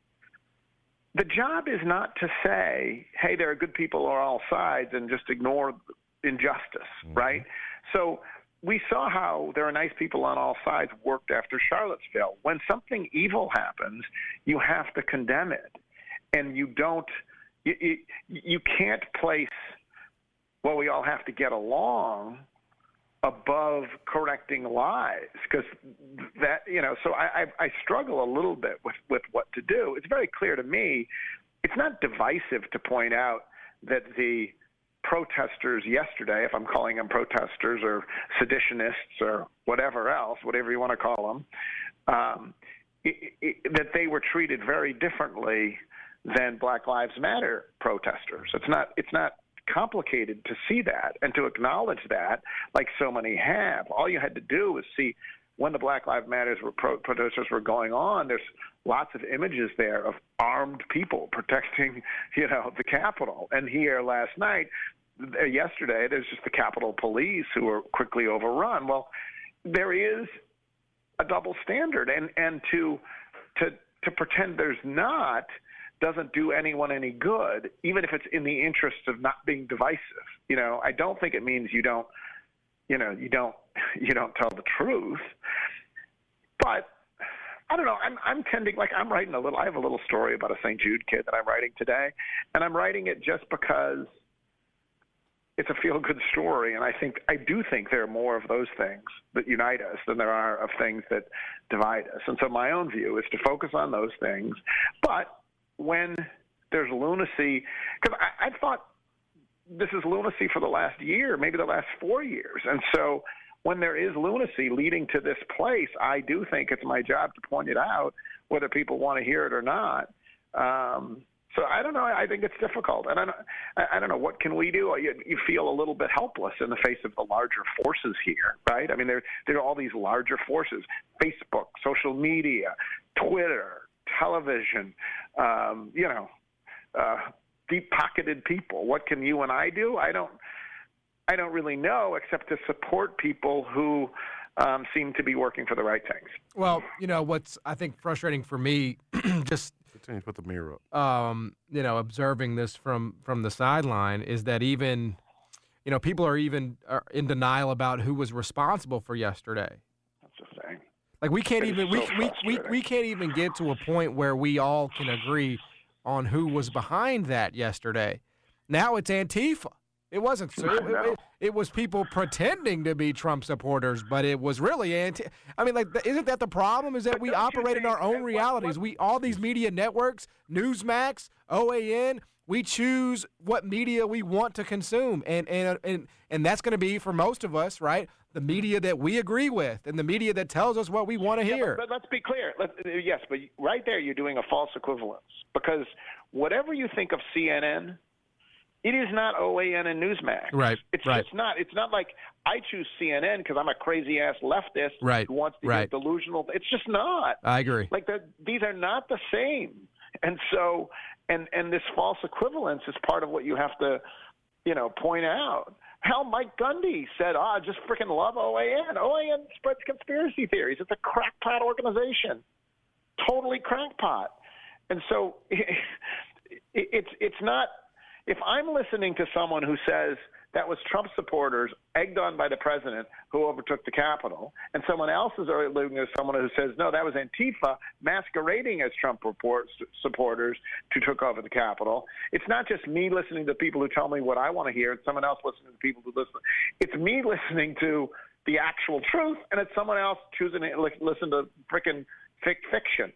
the job is not to say, hey, there are good people on all sides and just ignore injustice, mm-hmm. right? So we saw how there are nice people on all sides worked after Charlottesville. When something evil happens, you have to condemn it. And you don't, you, you, you can't place, well, we all have to get along above correcting lies, because that, you know, so I, I, I struggle a little bit with, with what to do. It's very clear to me, it's not divisive to point out that the protesters yesterday, if I'm calling them protesters or seditionists or whatever else, whatever you want to call them, um, it, it, that they were treated very differently than Black Lives Matter protesters. It's not, it's not, complicated to see that and to acknowledge that, like so many have. All you had to do was see when the Black Lives Matters were pro- protesters were going on. There's lots of images there of armed people protecting, you know, the Capitol. And here last night, uh, yesterday, there's just the Capitol Police who were quickly overrun. Well, there is a double standard, and and to to to pretend there's not doesn't do anyone any good, even if it's in the interest of not being divisive. You know, I don't think it means you don't, you know, you don't, you don't tell the truth. But I don't know. I'm, I'm tending, like I'm writing a little. I have a little story about a Saint Jude kid that I'm writing today, and I'm writing it just because it's a feel-good story. And I think I do think there are more of those things that unite us than there are of things that divide us. And so my own view is to focus on those things, but when there's lunacy, because I, I thought this is lunacy for the last year, maybe the last four years. And so when there is lunacy leading to this place, I do think it's my job to point it out, whether people want to hear it or not. Um, so I don't know. I think it's difficult. And I don't, I don't know, what can we do? You, you feel a little bit helpless in the face of the larger forces here, right? I mean, there, there are all these larger forces, Facebook, social media, Twitter, television, um, you know, uh, deep-pocketed people. What can you and I do? I don't. I don't really know, except to support people who um, seem to be working for the right things. Well, you know, what's I think frustrating for me, just continue to put the mirror up. Um, you know, observing this from from the sideline is that even, you know, people are even are in denial about who was responsible for yesterday. That's the thing. Like we can't It's even so we, we we we can't even get to a point where we all can agree on who was behind that yesterday. Now it's Antifa. It wasn't. So it, it, it was people pretending to be Trump supporters, but it was really anti. I mean, like, isn't that the problem? Is that we operate in our own realities? We all these media networks, Newsmax, O A N. We choose what media we want to consume, and and and and that's going to be for most of us, right? The media that we agree with, and the media that tells us what we want to Yeah, hear. but, but let's be clear. Let, yes, but right there, you're doing a false equivalence because whatever you think of C N N. It is not O A N and Newsmax. Right. It's right. just not. It's not like I choose C N N because I'm a crazy ass leftist right. who wants to right. get delusional. It's just not. I agree. Like these are not the same. And so, and and this false equivalence is part of what you have to, you know, point out. Hell, Mike Gundy said, "Ah, oh, just freaking love O A N. O A N spreads conspiracy theories. It's a crackpot organization, totally crackpot." And so, it, it's it's not. If I'm listening to someone who says that was Trump supporters egged on by the president who overtook the Capitol, and someone else is listening to someone who says, no, that was Antifa masquerading as Trump report, supporters who took over the Capitol, it's not just me listening to people who tell me what I want to hear and someone else listening to people who listen. It's me listening to the actual truth, and it's someone else choosing to listen to frickin' fiction.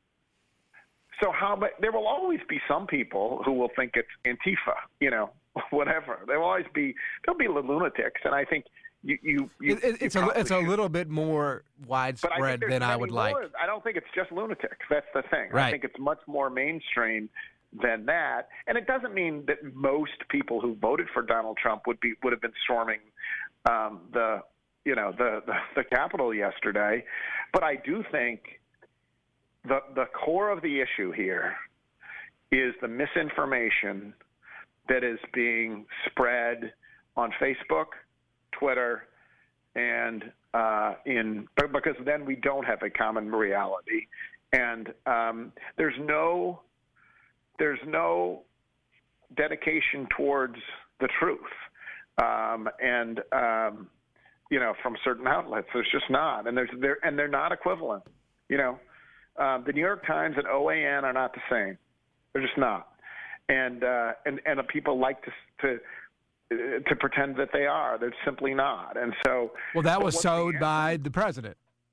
So how? But there will always be some people who will think it's Antifa, you know, whatever. There will always be there'll be lunatics, and I think you you. you it, it, it's you a it's a should. little bit more widespread I than I would like. More. I don't think it's just lunatics. That's the thing. Right. I think it's much more mainstream than that, and it doesn't mean that most people who voted for Donald Trump would be would have been storming um, the you know the, the the Capitol yesterday, but I do think. The the core of the issue here is the misinformation that is being spread on Facebook, Twitter, and uh, in because then we don't have a common reality, and um, there's no there's no dedication towards the truth, um, and um, you know from certain outlets there's just not, and there's they're and they're not equivalent, you know. Um, the New York Times and O A N are not the same. They're just not, and uh, and and people like to to to pretend that they are. They're simply not. And so, well, that was sowed by the president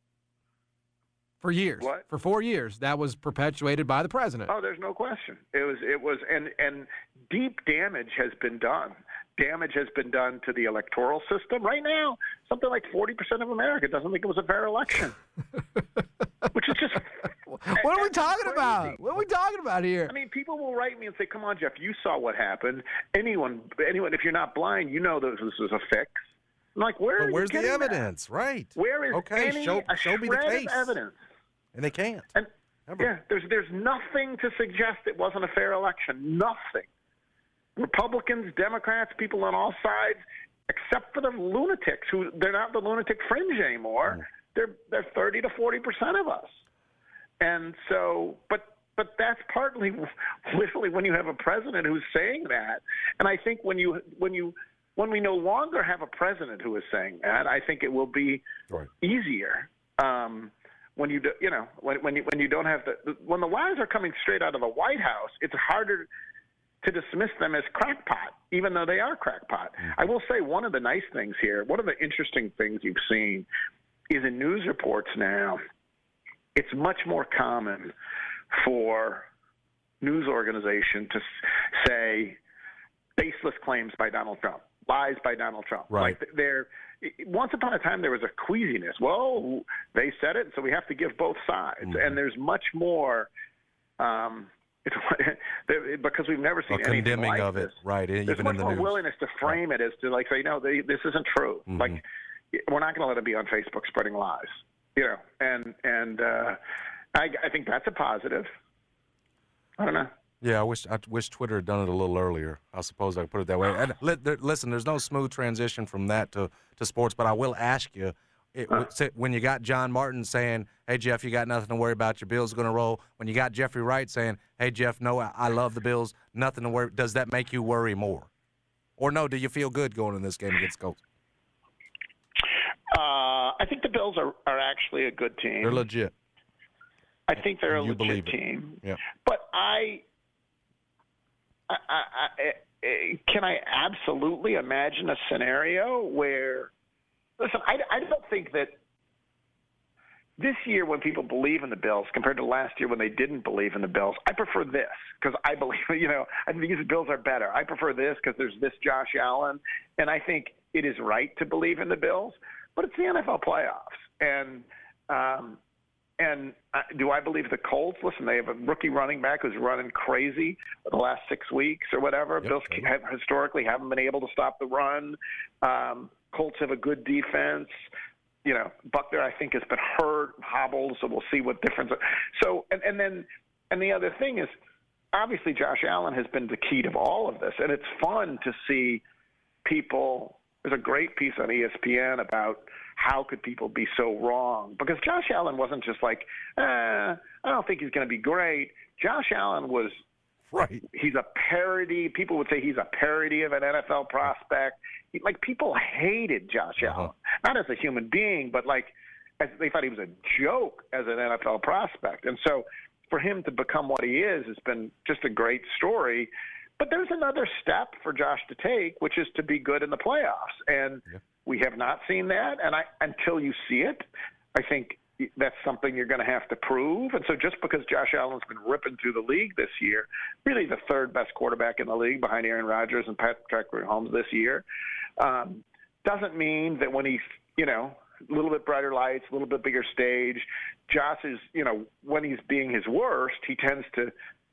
for years. What? For four years, that was perpetuated by the president. Oh, there's no question. It was it was and and deep damage has been done. Damage has been done to the electoral system. Right now, something like forty percent of America doesn't think it was a fair election. Which is just what are we talking crazy. about? What are we talking about here? I mean, people will write me and say, "Come on, Jeff, you saw what happened. Anyone, anyone, if you're not blind, you know that this was a fix." I'm like, where? But are where's you the getting evidence? That? Right. Where is okay? any Show, a show me the shred case. of evidence? And they can't. And Ever. yeah, there's there's nothing to suggest it wasn't a fair election. Nothing. Republicans, Democrats, people on all sides, except for the lunatics who they're not the lunatic fringe anymore. Mm. They're they're thirty to forty percent of us. And so, but but that's partly literally when you have a president who's saying that. And I think when you when you when we no longer have a president who is saying that, I think it will be right. easier. Um, when you do, you know when when you when you don't have the when the lies are coming straight out of the White House, it's harder to dismiss them as crackpot, even though they are crackpot. Mm-hmm. I will say one of the nice things here, one of the interesting things you've seen is in news reports now, it's much more common for news organization to say baseless claims by Donald Trump, lies by Donald Trump. Right. Like they're, once upon a time there was a queasiness. Well, they said it, so we have to give both sides. Mm-hmm. And there's much more um, It's, because we've never seen a anything condemning like of this. it, right? There's Even much in the more news. willingness to frame right. it as to like say, no, they, this isn't true. Mm-hmm. Like we're not going to let it be on Facebook spreading lies, you know. And and uh, I, I think that's a positive. I don't know. Yeah, I wish I wish Twitter had done it a little earlier. I suppose I could put it that way. And li- there, listen, there's no smooth transition from that to, to sports, but I will ask you, it, when you got John Martin saying, hey, Jeff, you got nothing to worry about, your Bills are going to roll, when you got Jeffrey Wright saying, hey, Jeff, no, I, I love the Bills, nothing to worry, does that make you worry more? Or no, do you feel good going in this game against Colts? Uh, I think the Bills are, are actually a good team. They're legit. I think they're you a legit believe it. team. Yeah. But I, I, I, I, can I absolutely imagine a scenario where, listen, I, I don't think that this year when people believe in the Bills compared to last year when they didn't believe in the Bills, I prefer this because I believe, you know, I think these Bills are better. I prefer this because there's this Josh Allen, and I think it is right to believe in the Bills, but it's the N F L playoffs. And, um, And uh, do I believe the Colts? Listen, they have a rookie running back who's running crazy the last six weeks or whatever. Yep. Bills have, historically haven't been able to stop the run. Um, Colts have a good defense. You know, Buckner, I think, has been hurt, hobbled, so we'll see what difference. So, and, and then, and the other thing is, obviously, Josh Allen has been the key to all of this, and it's fun to see people. There's a great piece on E S P N about how could people be so wrong? Because Josh Allen wasn't just like, eh, I don't think he's going to be great. Josh Allen was right. He's a parody. People would say he's a parody of an N F L prospect. He, like people hated Josh uh-huh. Allen, not as a human being, but like as they thought he was a joke as an N F L prospect. And so for him to become what he is has been just a great story. But there's another step for Josh to take, which is to be good in the playoffs. And yeah. we have not seen that. And I, until you see it, I think that's something you're going to have to prove. And so just because Josh Allen's been ripping through the league this year, really the third best quarterback in the league behind Aaron Rodgers and Patrick Mahomes this year, um, doesn't mean that when he's, you know, a little bit brighter lights, a little bit bigger stage, Josh is, you know, when he's being his worst, he tends to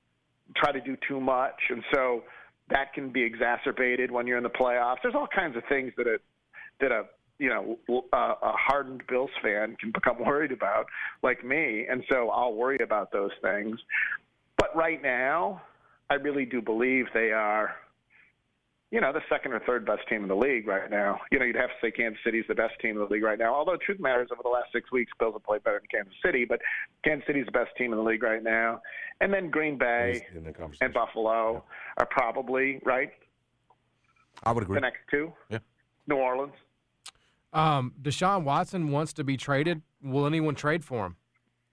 try to do too much, and so that can be exacerbated when you're in the playoffs. There's all kinds of things that a that a you know a, a hardened Bills fan can become worried about, like me, and so I'll worry about those things. But right now, I really do believe they are, you know, the second or third best team in the league right now. You know, you'd have to say Kansas City's the best team in the league right now. Although, truth matters, over the last six weeks, Bills have played better than Kansas City. But Kansas City's the best team in the league right now. And then Green Bay and Buffalo yeah. are probably, right? I would agree. The next two. Yeah. New Orleans. Um, Deshaun Watson wants to be traded. Will anyone trade for him?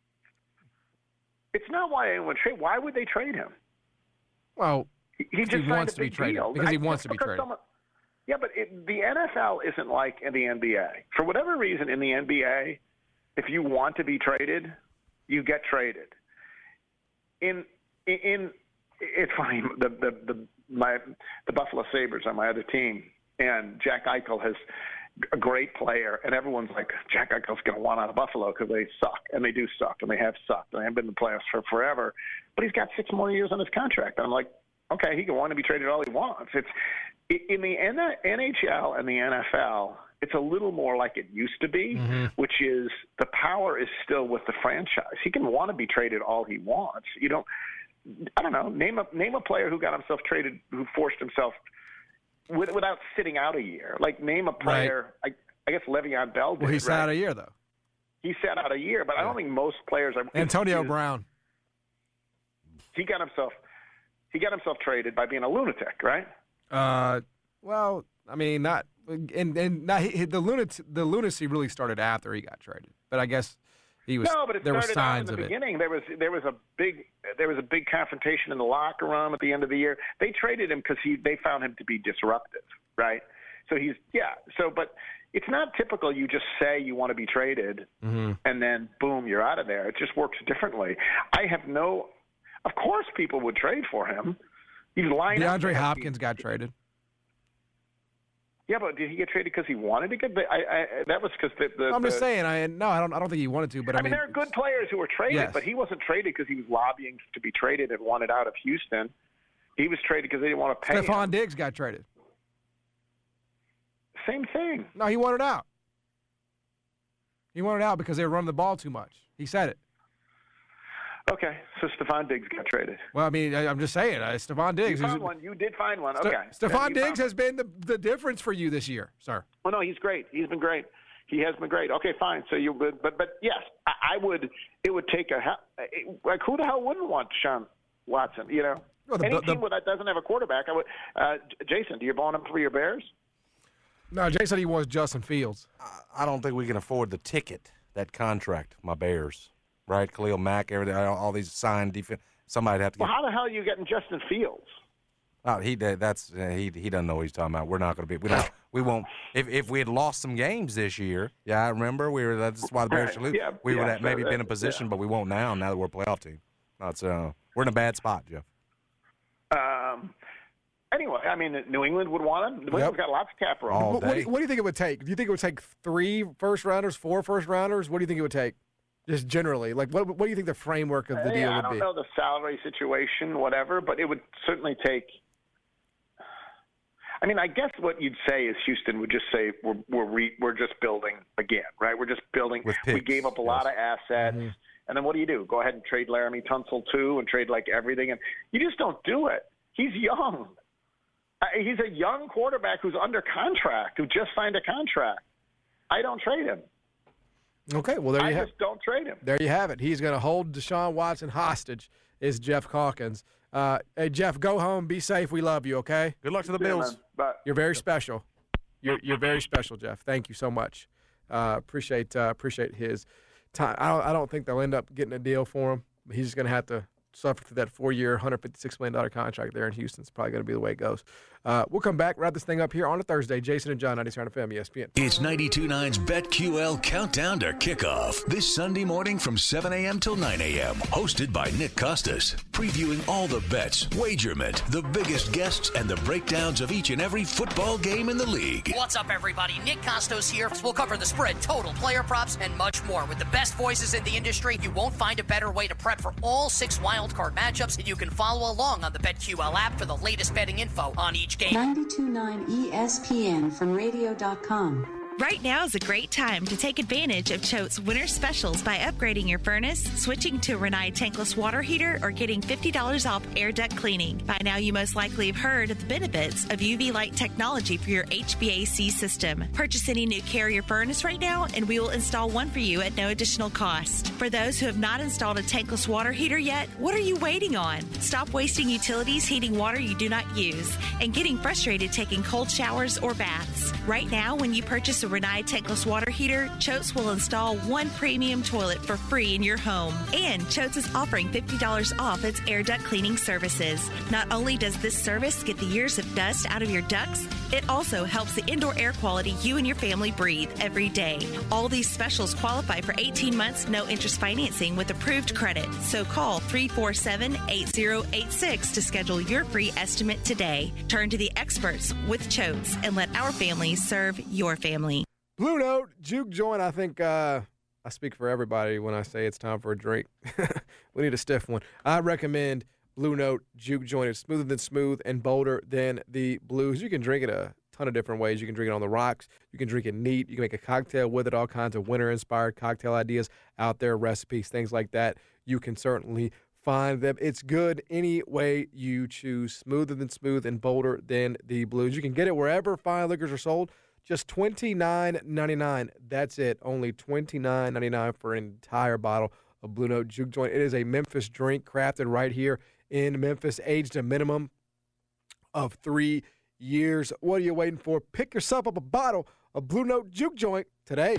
It's not why anyone trade. Why would they trade him? Well, He just he wants to be deal. traded because he I, wants to be traded. Someone, yeah, but it, the N F L isn't like in the N B A. For whatever reason, in the N B A, if you want to be traded, you get traded. In in it's funny. The the the my the Buffalo Sabres are my other team, and Jack Eichel has a great player, and everyone's like, Jack Eichel's going to want out of Buffalo because they suck, and they do suck, and they have sucked, and they have been in the playoffs for forever. But he's got six more years on his contract, and I'm like, okay, he can want to be traded all he wants. It's in the N H L and the N F L. It's a little more like it used to be, mm-hmm. which is the power is still with the franchise. He can want to be traded all he wants. You don't. I don't know. Name a name a player who got himself traded, who forced himself with, without sitting out a year. Like name a player. Right. I, I guess Le'Veon Bell did. Well, he right? sat out a year though. He sat out a year, but yeah. I don't think most players are. Antonio Brown. He got himself. He got himself traded by being a lunatic, right? Uh, well, I mean, not and and not he, the lunacy the lunacy really started after he got traded, but I guess he was. No, but it there were started out signs in the of beginning. it. There was there was a big there was a big confrontation in the locker room at the end of the year. They traded him because he they found him to be disruptive, right? So he's yeah. So, but it's not typical. You just say you want to be traded, mm-hmm. and then boom, you're out of there. It just works differently. I have no. Of course, people would trade for him. He's lined up. DeAndre Hopkins got traded. Yeah, but did he get traded because he wanted to get? I, I, that was because the, the. I'm just the, saying. I no, I don't. I don't think he wanted to. But I, I mean, there are good players who were traded, yes. but he wasn't traded because he was lobbying to be traded and wanted out of Houston. He was traded because they didn't want to pay. Stephon him. Diggs got traded. Same thing. No, he wanted out. He wanted out because they were running the ball too much. He said it. Okay, so Stephon Diggs got traded. Well, I mean, I, I'm just saying, uh, Stephon Diggs. You found one. You did find one. Ste- Okay. Stephon yeah, Diggs has been the, the difference for you this year, sir. Oh, no, he's great. He's been great. he has been great. Okay, fine. So you would, but but yes, I, I would. It would take a like who the hell wouldn't want Deshaun Watson? You know, well, the, any the, team that doesn't have a quarterback. I would. Uh, Jason, do you want him for your Bears? No, Jay said he wants Justin Fields. I don't think we can afford the ticket, that contract, my Bears. Right? Khalil Mack, everything, all these signed defense. Somebody'd have to get. Well, how the hell are you getting Justin Fields? Oh, he that's uh, he he doesn't know what he's talking about. We're not going to be. We don't. We won't. If if we had lost some games this year, yeah, I remember we were. That's why the Bears should lose. Yeah, we yeah, would have maybe so, been in a position, yeah. but we won't now. Now that we're a playoff team, no, it's uh, we're in a bad spot, Jeff. Um. Anyway, I mean, New England would want him. New England's got lots of cap room. What, what, do you, what do you think it would take? Do you think it would take three first rounders, four first rounders? What do you think it would take? Just generally, like what? What do you think the framework of the Hey, deal I would don't be? know the salary situation, whatever, but it would certainly take. I mean, I guess what you'd say is Houston would just say we're we're re, we're just building again, right? We're just building. With we picks, gave up a yes. lot of assets, Mm-hmm. and then what do you do? Go ahead and trade Laramie Tunsil too, and trade like everything, and you just don't do it. He's young. Uh, he's a young quarterback who's under contract, who just signed a contract. I don't trade him. Okay, well there I you have. just don't trade him. There you have it. He's going to hold Deshaun Watson hostage. Is Jeff Calkins? Uh, hey Jeff, go home. Be safe. We love you. Okay. Good luck to the Yeah, Bills. man. Bye. You're very special. You're you're very special, Jeff. Thank you so much. Uh, appreciate uh, appreciate his time. I don't I don't think they'll end up getting a deal for him. He's just going to have to suffer through that four-year, one hundred fifty-six million dollars contract there in Houston. It's probably going to be the way it goes. Uh, we'll come back, wrap this thing up here on a Thursday. Jason and John, ninety-seven F M, E S P N. It's ninety-two point nine's BetQL Countdown to Kickoff this Sunday morning from seven a.m. till nine a.m. Hosted by Nick Costas. Previewing all the bets, wagerment, the biggest guests, and the breakdowns of each and every football game in the league. What's up, everybody? Nick Costos here. We'll cover the spread, total, player props, and much more. With the best voices in the industry, you won't find a better way to prep for all six wildcard matchups, and you can follow along on the BetQL app for the latest betting info on each game. ninety-two point nine E S P N from radio dot com. Right now is a great time to take advantage of Choate's winter specials by upgrading your furnace, switching to a Rinnai tankless water heater, or getting fifty dollars off air duct cleaning. By now, you most likely have heard of the benefits of U V light technology for your H V A C system. Purchase any new Carrier furnace right now, and we will install one for you at no additional cost. For those who have not installed a tankless water heater yet, what are you waiting on? Stop wasting utilities heating water you do not use and getting frustrated taking cold showers or baths. Right now, when you purchase a Rinnai tankless water heater, Choates will install one premium toilet for free in your home. And Choates is offering fifty dollars off its air duct cleaning services. Not only does this service get the years of dust out of your ducts, it also helps the indoor air quality you and your family breathe every day. All these specials qualify for eighteen months, no interest financing with approved credit. So call three four seven, eight zero eight six to schedule your free estimate today. Turn to the experts with Choates and let our family serve your family. Blue Note, Juke Joint. I think uh, I speak for everybody when I say it's time for a drink. We need a stiff one. I recommend Blue Note Juke Joint. It's smoother than smooth and bolder than the blues. You can drink it a ton of different ways. You can drink it on the rocks. You can drink it neat. You can make a cocktail with it. All kinds of winter-inspired cocktail ideas out there, recipes, things like that. You can certainly find them. It's good any way you choose. Smoother than smooth and bolder than the blues. You can get it wherever fine liquors are sold. Just twenty-nine ninety-nine. That's it. Only twenty-nine ninety-nine for an entire bottle of Blue Note Juke Joint. It is a Memphis drink crafted right here in Memphis, aged a minimum of three years. What are you waiting for? Pick yourself up a bottle of Blue Note Juke Joint today.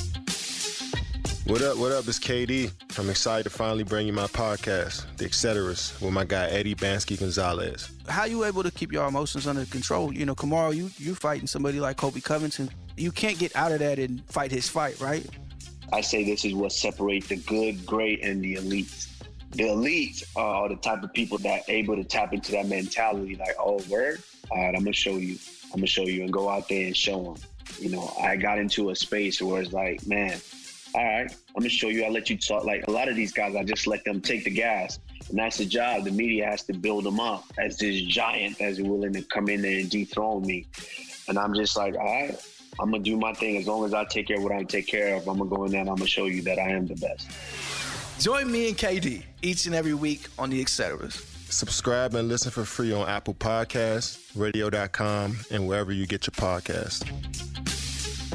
What up, what up? It's K D. I'm excited to finally bring you my podcast, The Etceteras, with my guy Eddie Bansky-Gonzalez. How you able to keep your emotions under control? You know, Kamaru, you you fighting somebody like Kobe Covington. You can't get out of that and fight his fight, right? I say this is what separates the good, great, and the elites. The elites are the type of people that are able to tap into that mentality like, oh, word? All right, I'm going to show you. I'm going to show you and go out there and show them. You know, I got into a space where it's like, man, all right, I'm going to show you. I let you talk. Like a lot of these guys, I just let them take the gas. And that's the job. The media has to build them up as this giant that's willing to come in there and dethrone me. And I'm just like, all right, I'm going to do my thing. As long as I take care of what I take care of, I'm going to go in there and I'm going to show you that I am the best. Join me and K D each and every week on The Etceteras. Subscribe and listen for free on Apple Podcasts, radio dot com, and wherever you get your podcasts.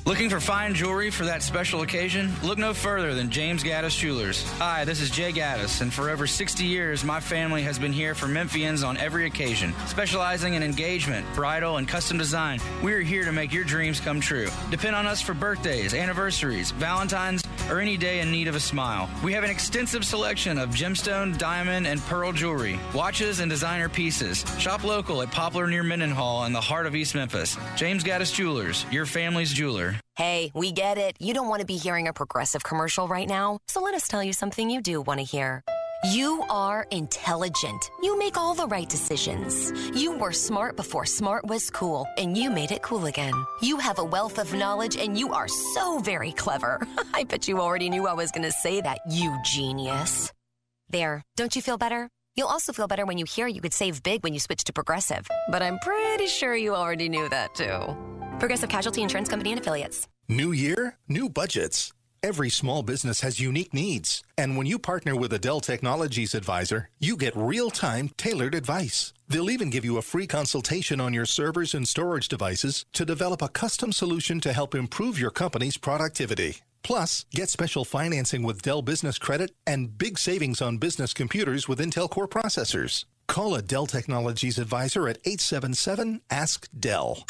Looking for fine jewelry for that special occasion? Look no further than James Gaddis Jewelers. Hi, this is Jay Gaddis, and for over sixty years, my family has been here for Memphians on every occasion. Specializing in engagement, bridal, and custom design, we are here to make your dreams come true. Depend on us for birthdays, anniversaries, Valentine's, or any day in need of a smile. We have an extensive selection of gemstone, diamond, and pearl jewelry, watches, and designer pieces. Shop local at Poplar near Mendenhall in the heart of East Memphis. James Gaddis Jewelers, your family's jeweler. Hey, we get it. You don't want to be hearing a Progressive commercial right now, so let us tell you something you do want to hear. You are intelligent. You make all the right decisions. You were smart before smart was cool, and you made it cool again. You have a wealth of knowledge, and you are so very clever. I bet you already knew I was going to say that, you genius. There, don't you feel better? You'll also feel better when you hear you could save big when you switch to Progressive. But I'm pretty sure you already knew that, too. Progressive Casualty Insurance Company and Affiliates. New year, new budgets. Every small business has unique needs. And when you partner with a Dell Technologies advisor, you get real-time, tailored advice. They'll even give you a free consultation on your servers and storage devices to develop a custom solution to help improve your company's productivity. Plus, get special financing with Dell Business Credit and big savings on business computers with Intel Core processors. Call a Dell Technologies advisor at eight seven seven, ask Dell.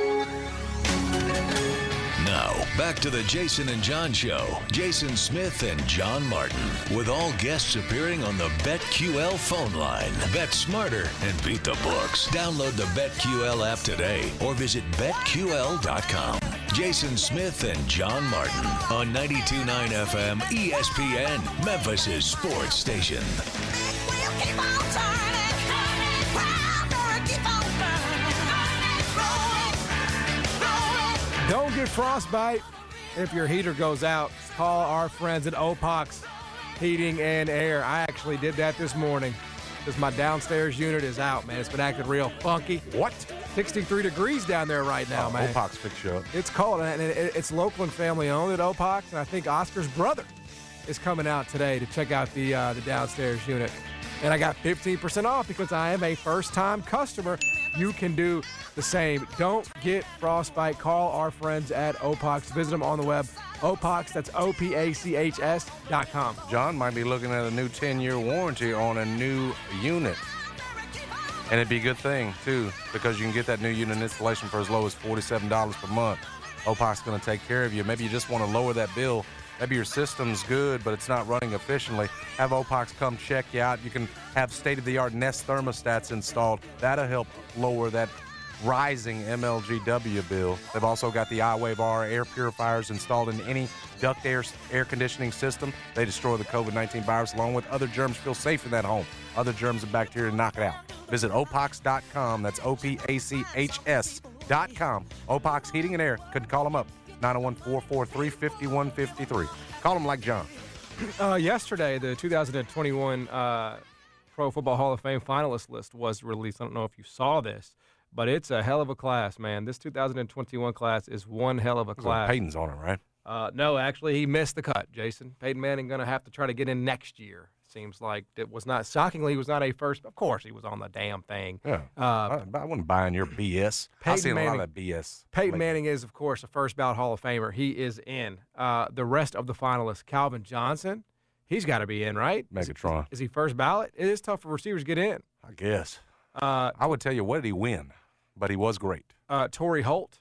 Now, back to the Jason and John Show. Jason Smith and John Martin, with all guests appearing on the BetQL phone line. Bet smarter and beat the books. Download the BetQL app today or visit bet Q L dot com. Jason Smith and John Martin on ninety-two point nine F M E S P N, Memphis' sports station. We'll keep on turning, turning, round, keep on Don't get frostbite if your heater goes out. Call our friends at Opox Heating and Air. I actually did that this morning because my downstairs unit is out, man. It's been acting real funky. What? sixty-three degrees down there right now, oh, man. Opox fix you up. It's cold, and it's local and family owned at Opox, and I think Oscar's brother is coming out today to check out the uh, the downstairs unit. And I got fifteen percent off because I am a first-time customer. You can do the same. Don't get frostbite. Call our friends at Opox. Visit them on the web. Opox, that's O P A C H S dot com. John might be looking at a new ten-year warranty on a new unit. And it'd be a good thing, too, because you can get that new unit installation for as low as forty-seven dollars per month. Opox is going to take care of you. Maybe you just want to lower that bill. Maybe your system's good, but it's not running efficiently. Have Opox come check you out. You can have state-of-the-art Nest thermostats installed. That'll help lower that rising M L G W bill. They've also got the iWave R air purifiers installed in any duct air air conditioning system. They destroy the COVID nineteen virus along with other germs. Feel safe in that home. Other germs and bacteria, knock it out. Visit opox dot com. That's O P A C H S dot com. Opox Heating and Air. Could call them up. nine oh one, four four three, five one five three. Call them like John. Uh, yesterday, the two thousand twenty-one uh, Pro Football Hall of Fame finalist list was released. I don't know if you saw this, but it's a hell of a class, man. This two thousand twenty-one class is one hell of a class. Peyton's on it, right? Uh, no, actually, he missed the cut, Jason. Peyton Manning going to have to try to get in next year. Seems like it was not, shockingly, he was not a first. Of course, he was on the damn thing. Yeah. Uh, I, I wasn't buying your B S. I've seen Manning, a lot of that B S. Peyton Manning is, of course, a first ballot Hall of Famer. He is in. Uh, the rest of the finalists, Calvin Johnson, he's got to be in, right? Megatron. Is, is he first ballot? It is tough for receivers to get in. I guess. Uh, I would tell you, what did he win? But he was great. Uh, Torrey Holt.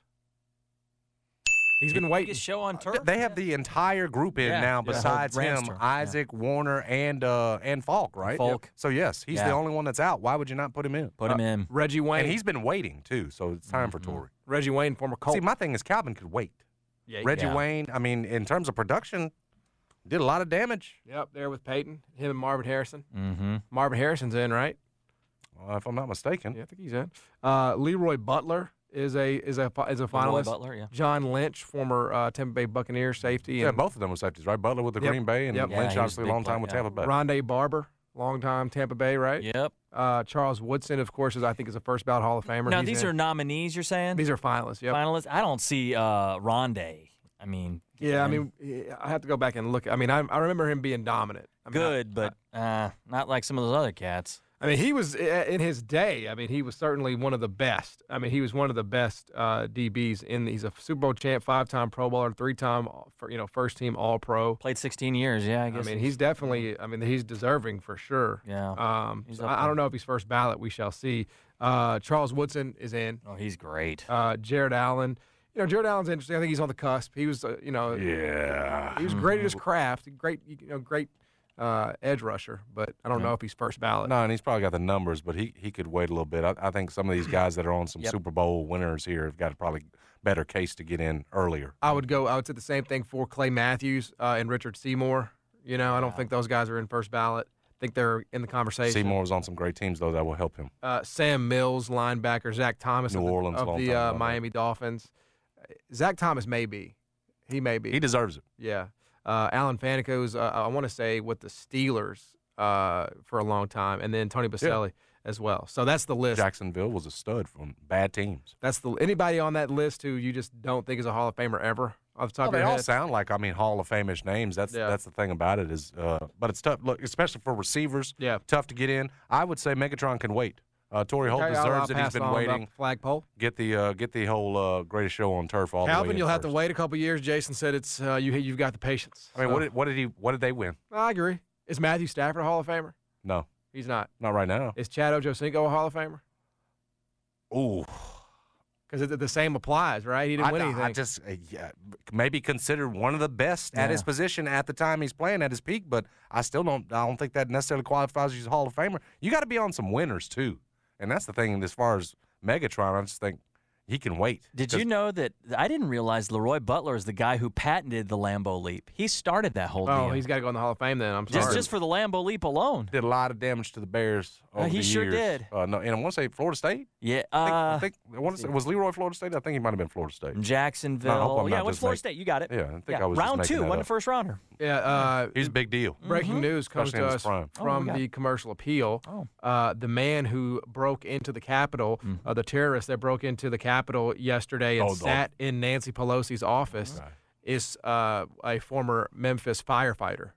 He's been waiting. Biggest show on turf. They have the entire group in Yeah, now yeah. besides him, Ramster, Isaac, yeah. Warner, and uh, and Falk, right? Falk. Yep. So, yes, he's Yeah. the only one that's out. Why would you not put him in? Put him in. Reggie Wayne. And he's been waiting, too, so it's time Mm-hmm. for Torrey. Reggie Wayne, former Colt. See, my thing is Calvin could wait. Yeah, Reggie yeah. Wayne, I mean, in terms of production, did a lot of damage. Yep, there with Peyton. Him and Marvin Harrison. Mm-hmm. Marvin Harrison's in, right? Well, if I'm not mistaken. Yeah, I think he's in. Uh, Leroy Butler is a is a is a finalist. Butler, yeah. John Lynch, former uh, Tampa Bay Buccaneer safety. Yeah, and both of them were safeties, right? Butler with the Yep. Green Bay and Yep. Yeah, Lynch, he was obviously, a a big long time player, with yeah. Tampa Bay. Rondé Barber, longtime Tampa Bay, right? Yep. Uh, Charles Woodson, of course, is I think is a first ballot Hall of Famer. Now, He's these in. are nominees, you're saying? these are finalists. Yep. Finalists? I don't see uh, Rondé. I mean, Yeah, I mean, I have to go back and look. I mean, I, I remember him being dominant. I mean, good, I, but uh, not like some of those other cats. I mean, he was in his day. I mean, he was certainly one of the best. I mean, he was one of the best uh, D Bs. In he's a Super Bowl champ, five-time Pro Bowler, three-time you know first-team All-Pro. Played sixteen years. Yeah, I guess. I mean, he's definitely. I mean, he's deserving for sure. Yeah. Um, so I, I don't know if he's first ballot. We shall see. Uh, Charles Woodson is in. Oh, he's great. Uh, Jared Allen. You know, Jared Allen's interesting. I think he's on the cusp. He was, uh, you know, yeah, he was great at his craft. Great, you know, great uh, edge rusher. But I don't yeah. know if he's first ballot. No, and he's probably got the numbers, but he he could wait a little bit. I, I think some of these guys that are on some Yep. Super Bowl winners here have got a probably better case to get in earlier. I would go. I would say the same thing for Clay Matthews uh, and Richard Seymour. You know, I don't think those guys are in first ballot. I think they're in the conversation. Seymour was on some great teams though that will help him. Uh, Sam Mills, linebacker. Zach Thomas New of the, Orleans, of long the time uh, ago. Miami Dolphins. Zach Thomas may be. He may be. He deserves it. Yeah. Uh, Alan Fanico's, uh, I want to say, with the Steelers uh, for a long time, and then Tony Baselli yeah. as well. So that's the list. Jacksonville was a stud from bad teams. That's the anybody on that list who you just don't think is a Hall of Famer ever off the top Well, of they your all head? sound like, I mean, Hall of Fame-ish names. That's Yeah. that's the thing about it is, uh, but it's tough. Look, especially for receivers. Yeah. Tough to get in. I would say Megatron can wait. Uh, Torrey Holt Okay, I'll- deserves I'll it. He's pass been on waiting. about the flagpole. Get the uh, get the whole uh, greatest show on turf all the way Calvin, in you'll have first. to wait a couple years. Jason said it's uh, you. You've got the patience. I mean, So- what did, what did he? What did they win? I agree. Is Matthew Stafford a Hall of Famer? No, He's not. not right now. Is Chad Ochocinco a Hall of Famer? Ooh, Because the same applies, right? He didn't I, win I- anything. I just uh, yeah, maybe considered one of the best at Yeah. his position at the time he's playing at his peak, but I still don't. I don't think that necessarily qualifies you as a Hall of Famer. You got to be on some winners too, and that's the thing. As far as Megatron, I just think he can wait. Did you know that I didn't realize Leroy Butler is the guy who patented the Lambeau Leap? He started that whole oh, deal. he's got to go in the Hall of Fame then. I'm sorry. just just for the Lambeau Leap alone. Did a lot of damage to the Bears Uh, over he the sure years. did. Uh, no, and I want to say Florida State. Yeah, I think, uh, I think I want to say, was Leroy Florida State? I think he might have been Florida State. Jacksonville. No, I hope I'm yeah, not it was just Florida make- State. You got it. Yeah, I think Yeah, I was just round making two, that won up. the first rounder. Yeah, uh, He's a big deal. breaking Mhm. news comes Especially to in his us prime. Oh, from we got- the Commercial Appeal. Oh. Uh, the man who broke into the Capitol, Mm. uh, the terrorist that broke into the Capitol yesterday and Oh, the- sat in Nancy Pelosi's office, Okay. is uh, a former Memphis firefighter.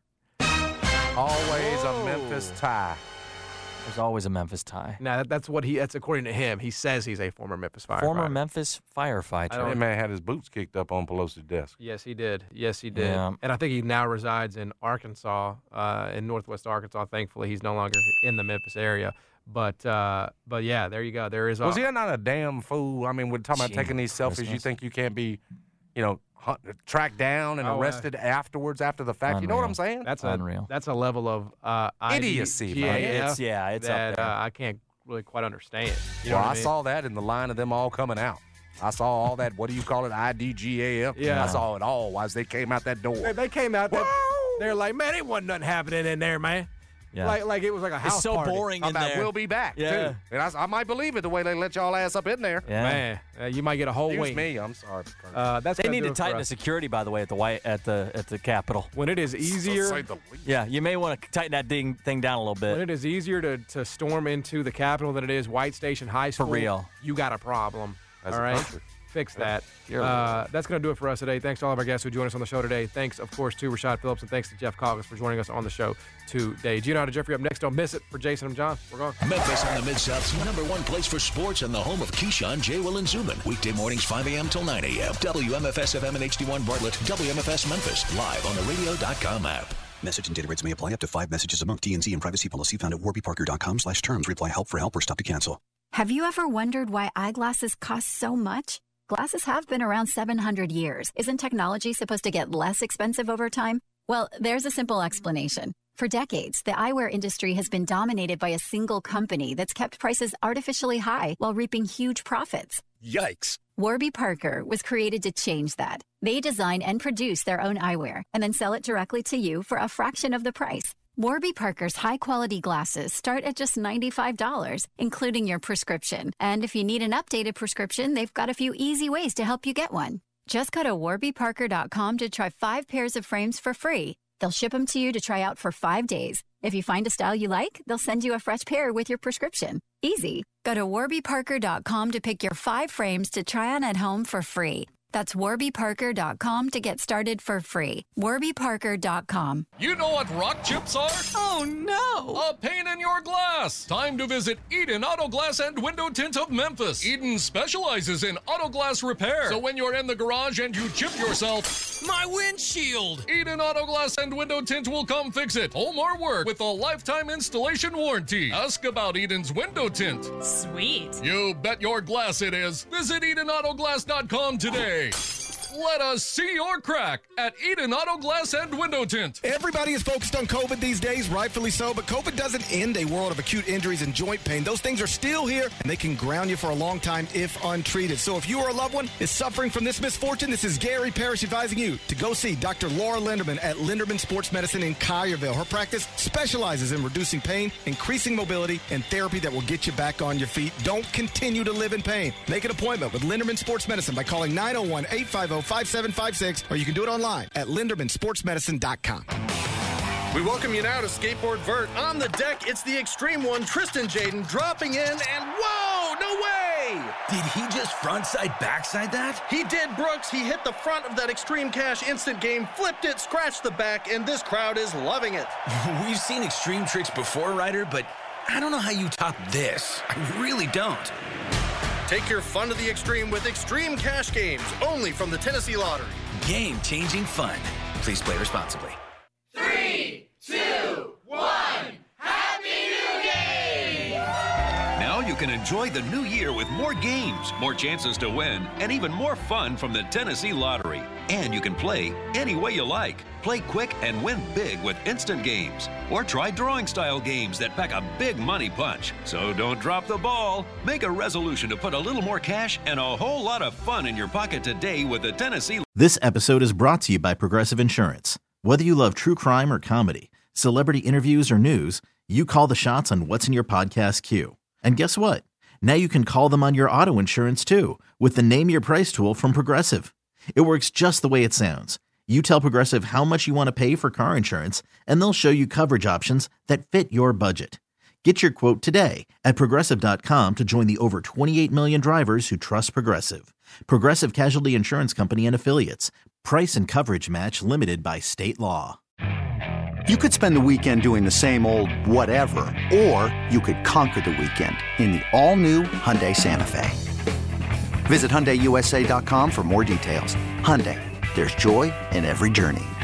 Always a Memphis tie. There's always a Memphis tie. Now that, that's what he. That's according to him. He says he's a former Memphis firefighter. Former Memphis firefighter. That man had his boots kicked up on Pelosi's desk. Yes, he did. Yes, he did. Yeah. And I think he now resides in Arkansas, uh, in Northwest Arkansas. Thankfully, he's no longer in the Memphis area. But uh, but yeah, there you go. There is. Was a, he not a damn fool? I mean, we're talking about taking these selfies. You Christmas. think you can't be, you know, hunt, tracked down and Oh, uh, arrested afterwards after the fact? You know what I'm Unreal. saying? That's Unreal. A, that's a level of uh, Idiocy, I D G A F man. It's- yeah, it's up that there. Uh, I can't really quite understand. You know well, what I I mean? saw that in the line of them all coming out. I saw all that. What do you call it? I D G A F. Yeah. I saw it all as they came out that door. They, they came out. That, they're like, man, it wasn't nothing happening in there, man. Yeah. Like like it was like a house It's so party. boring I'm in about, there. we'll be back Yeah. too. And I, I might believe it the way they let y'all ass up in there. Yeah. Man, uh, you might get a whole Excuse wing. me. I'm sorry. Uh, that's They gonna need do to it for tighten the us. security, by the way, at the white at the at the Capitol. When it is easier, Say the least. Yeah, you may want to tighten that ding, thing down a little when bit. it is easier to, to storm into the Capitol than it is White Station High School, real. you got a problem. As all a right, country. fix that. You're Uh, that's going to do it for us today. Thanks to all of our guests who joined us on the show today. Thanks, of course, to Rashad Phillips, and thanks to Jeff Coggins for joining us on the show today. Gino and Jeffrey up next. Don't miss it. For Jason and John, we're gone. Memphis on the Mid-South's number one place for sports and the home of Keyshawn, J. Will, and Zubin. Weekday mornings, five a.m. till nine a.m. W M F S F M and H D one Bartlett, W M F S Memphis, live on the radio dot com app. Message and data rates may apply up to five messages a month. T and Z and privacy policy found at warby parker dot com slash terms. Reply help for help or stop to cancel. Have you ever wondered why eyeglasses cost so much? Glasses have been around seven hundred years. Isn't technology supposed to get less expensive over time? Well, there's a simple explanation. For decades, the eyewear industry has been dominated by a single company that's kept prices artificially high while reaping huge profits. Yikes. Warby Parker was created to change that. They design and produce their own eyewear and then sell it directly to you for a fraction of the price. Warby Parker's high-quality glasses start at just ninety-five dollars, including your prescription. And if you need an updated prescription, they've got a few easy ways to help you get one. Just go to warby parker dot com to try five pairs of frames for free. They'll ship them to you to try out for five days. If you find a style you like, they'll send you a fresh pair with your prescription. Easy. Go to warby parker dot com to pick your five frames to try on at home for free. That's warby parker dot com to get started for free. warby parker dot com. You know what rock chips are? Oh, no. A pain in your glass. Time to visit Eden Auto Glass and Window Tint of Memphis. Eden specializes in auto glass repair. So when you're in the garage and you chip yourself, my windshield. Eden Auto Glass and Window Tint will come fix it. Home or work with a lifetime installation warranty. Ask about Eden's Window Tint. Sweet. You bet your glass it is. Visit eden auto glass dot com today. Let us see your crack at Eden Auto Glass and Window Tint. Everybody is focused on COVID these days, rightfully so, but COVID doesn't end a world of acute injuries and joint pain. Those things are still here, and they can ground you for a long time if untreated. So if you or a loved one is suffering from this misfortune, this is Gary Parrish advising you to go see Doctor Laura Linderman at Linderman Sports Medicine in Collierville. Her practice specializes in reducing pain, increasing mobility, and therapy that will get you back on your feet. Don't continue to live in pain. Make an appointment with Linderman Sports Medicine by calling nine oh one, eight five zero, five seven five six, or you can do it online at linderman sports medicine dot com. We welcome you now to Skateboard Vert. On the deck, it's the Extreme One, Tristan Jaden, dropping in, and whoa, no way! Did he just frontside backside that? He did, Brooks. He hit the front of that Extreme Cash instant game, flipped it, scratched the back, and this crowd is loving it. We've seen extreme tricks before, Ryder, but I don't know how you top this. I really don't. Take your fun to the extreme with Extreme Cash Games, only from the Tennessee Lottery. Game-changing fun. Please play responsibly. Three, two, one, Happy New Game! Now you can enjoy the new year with more games, more chances to win, and even more fun from the Tennessee Lottery. And you can play any way you like. Play quick and win big with instant games. Or try drawing-style games that pack a big money punch. So don't drop the ball. Make a resolution to put a little more cash and a whole lot of fun in your pocket today with the Tennessee. This episode is brought to you by Progressive Insurance. Whether you love true crime or comedy, celebrity interviews or news, you call the shots on what's in your podcast queue. And guess what? Now you can call them on your auto insurance too with the Name Your Price tool from Progressive. It works just the way it sounds. You tell Progressive how much you want to pay for car insurance, and they'll show you coverage options that fit your budget. Get your quote today at Progressive dot com to join the over twenty-eight million drivers who trust Progressive. Progressive Casualty Insurance Company and Affiliates. Price and coverage match limited by state law. You could spend the weekend doing the same old whatever, or you could conquer the weekend in the all-new Hyundai Santa Fe. Visit Hyundai U S A dot com for more details. Hyundai, there's joy in every journey.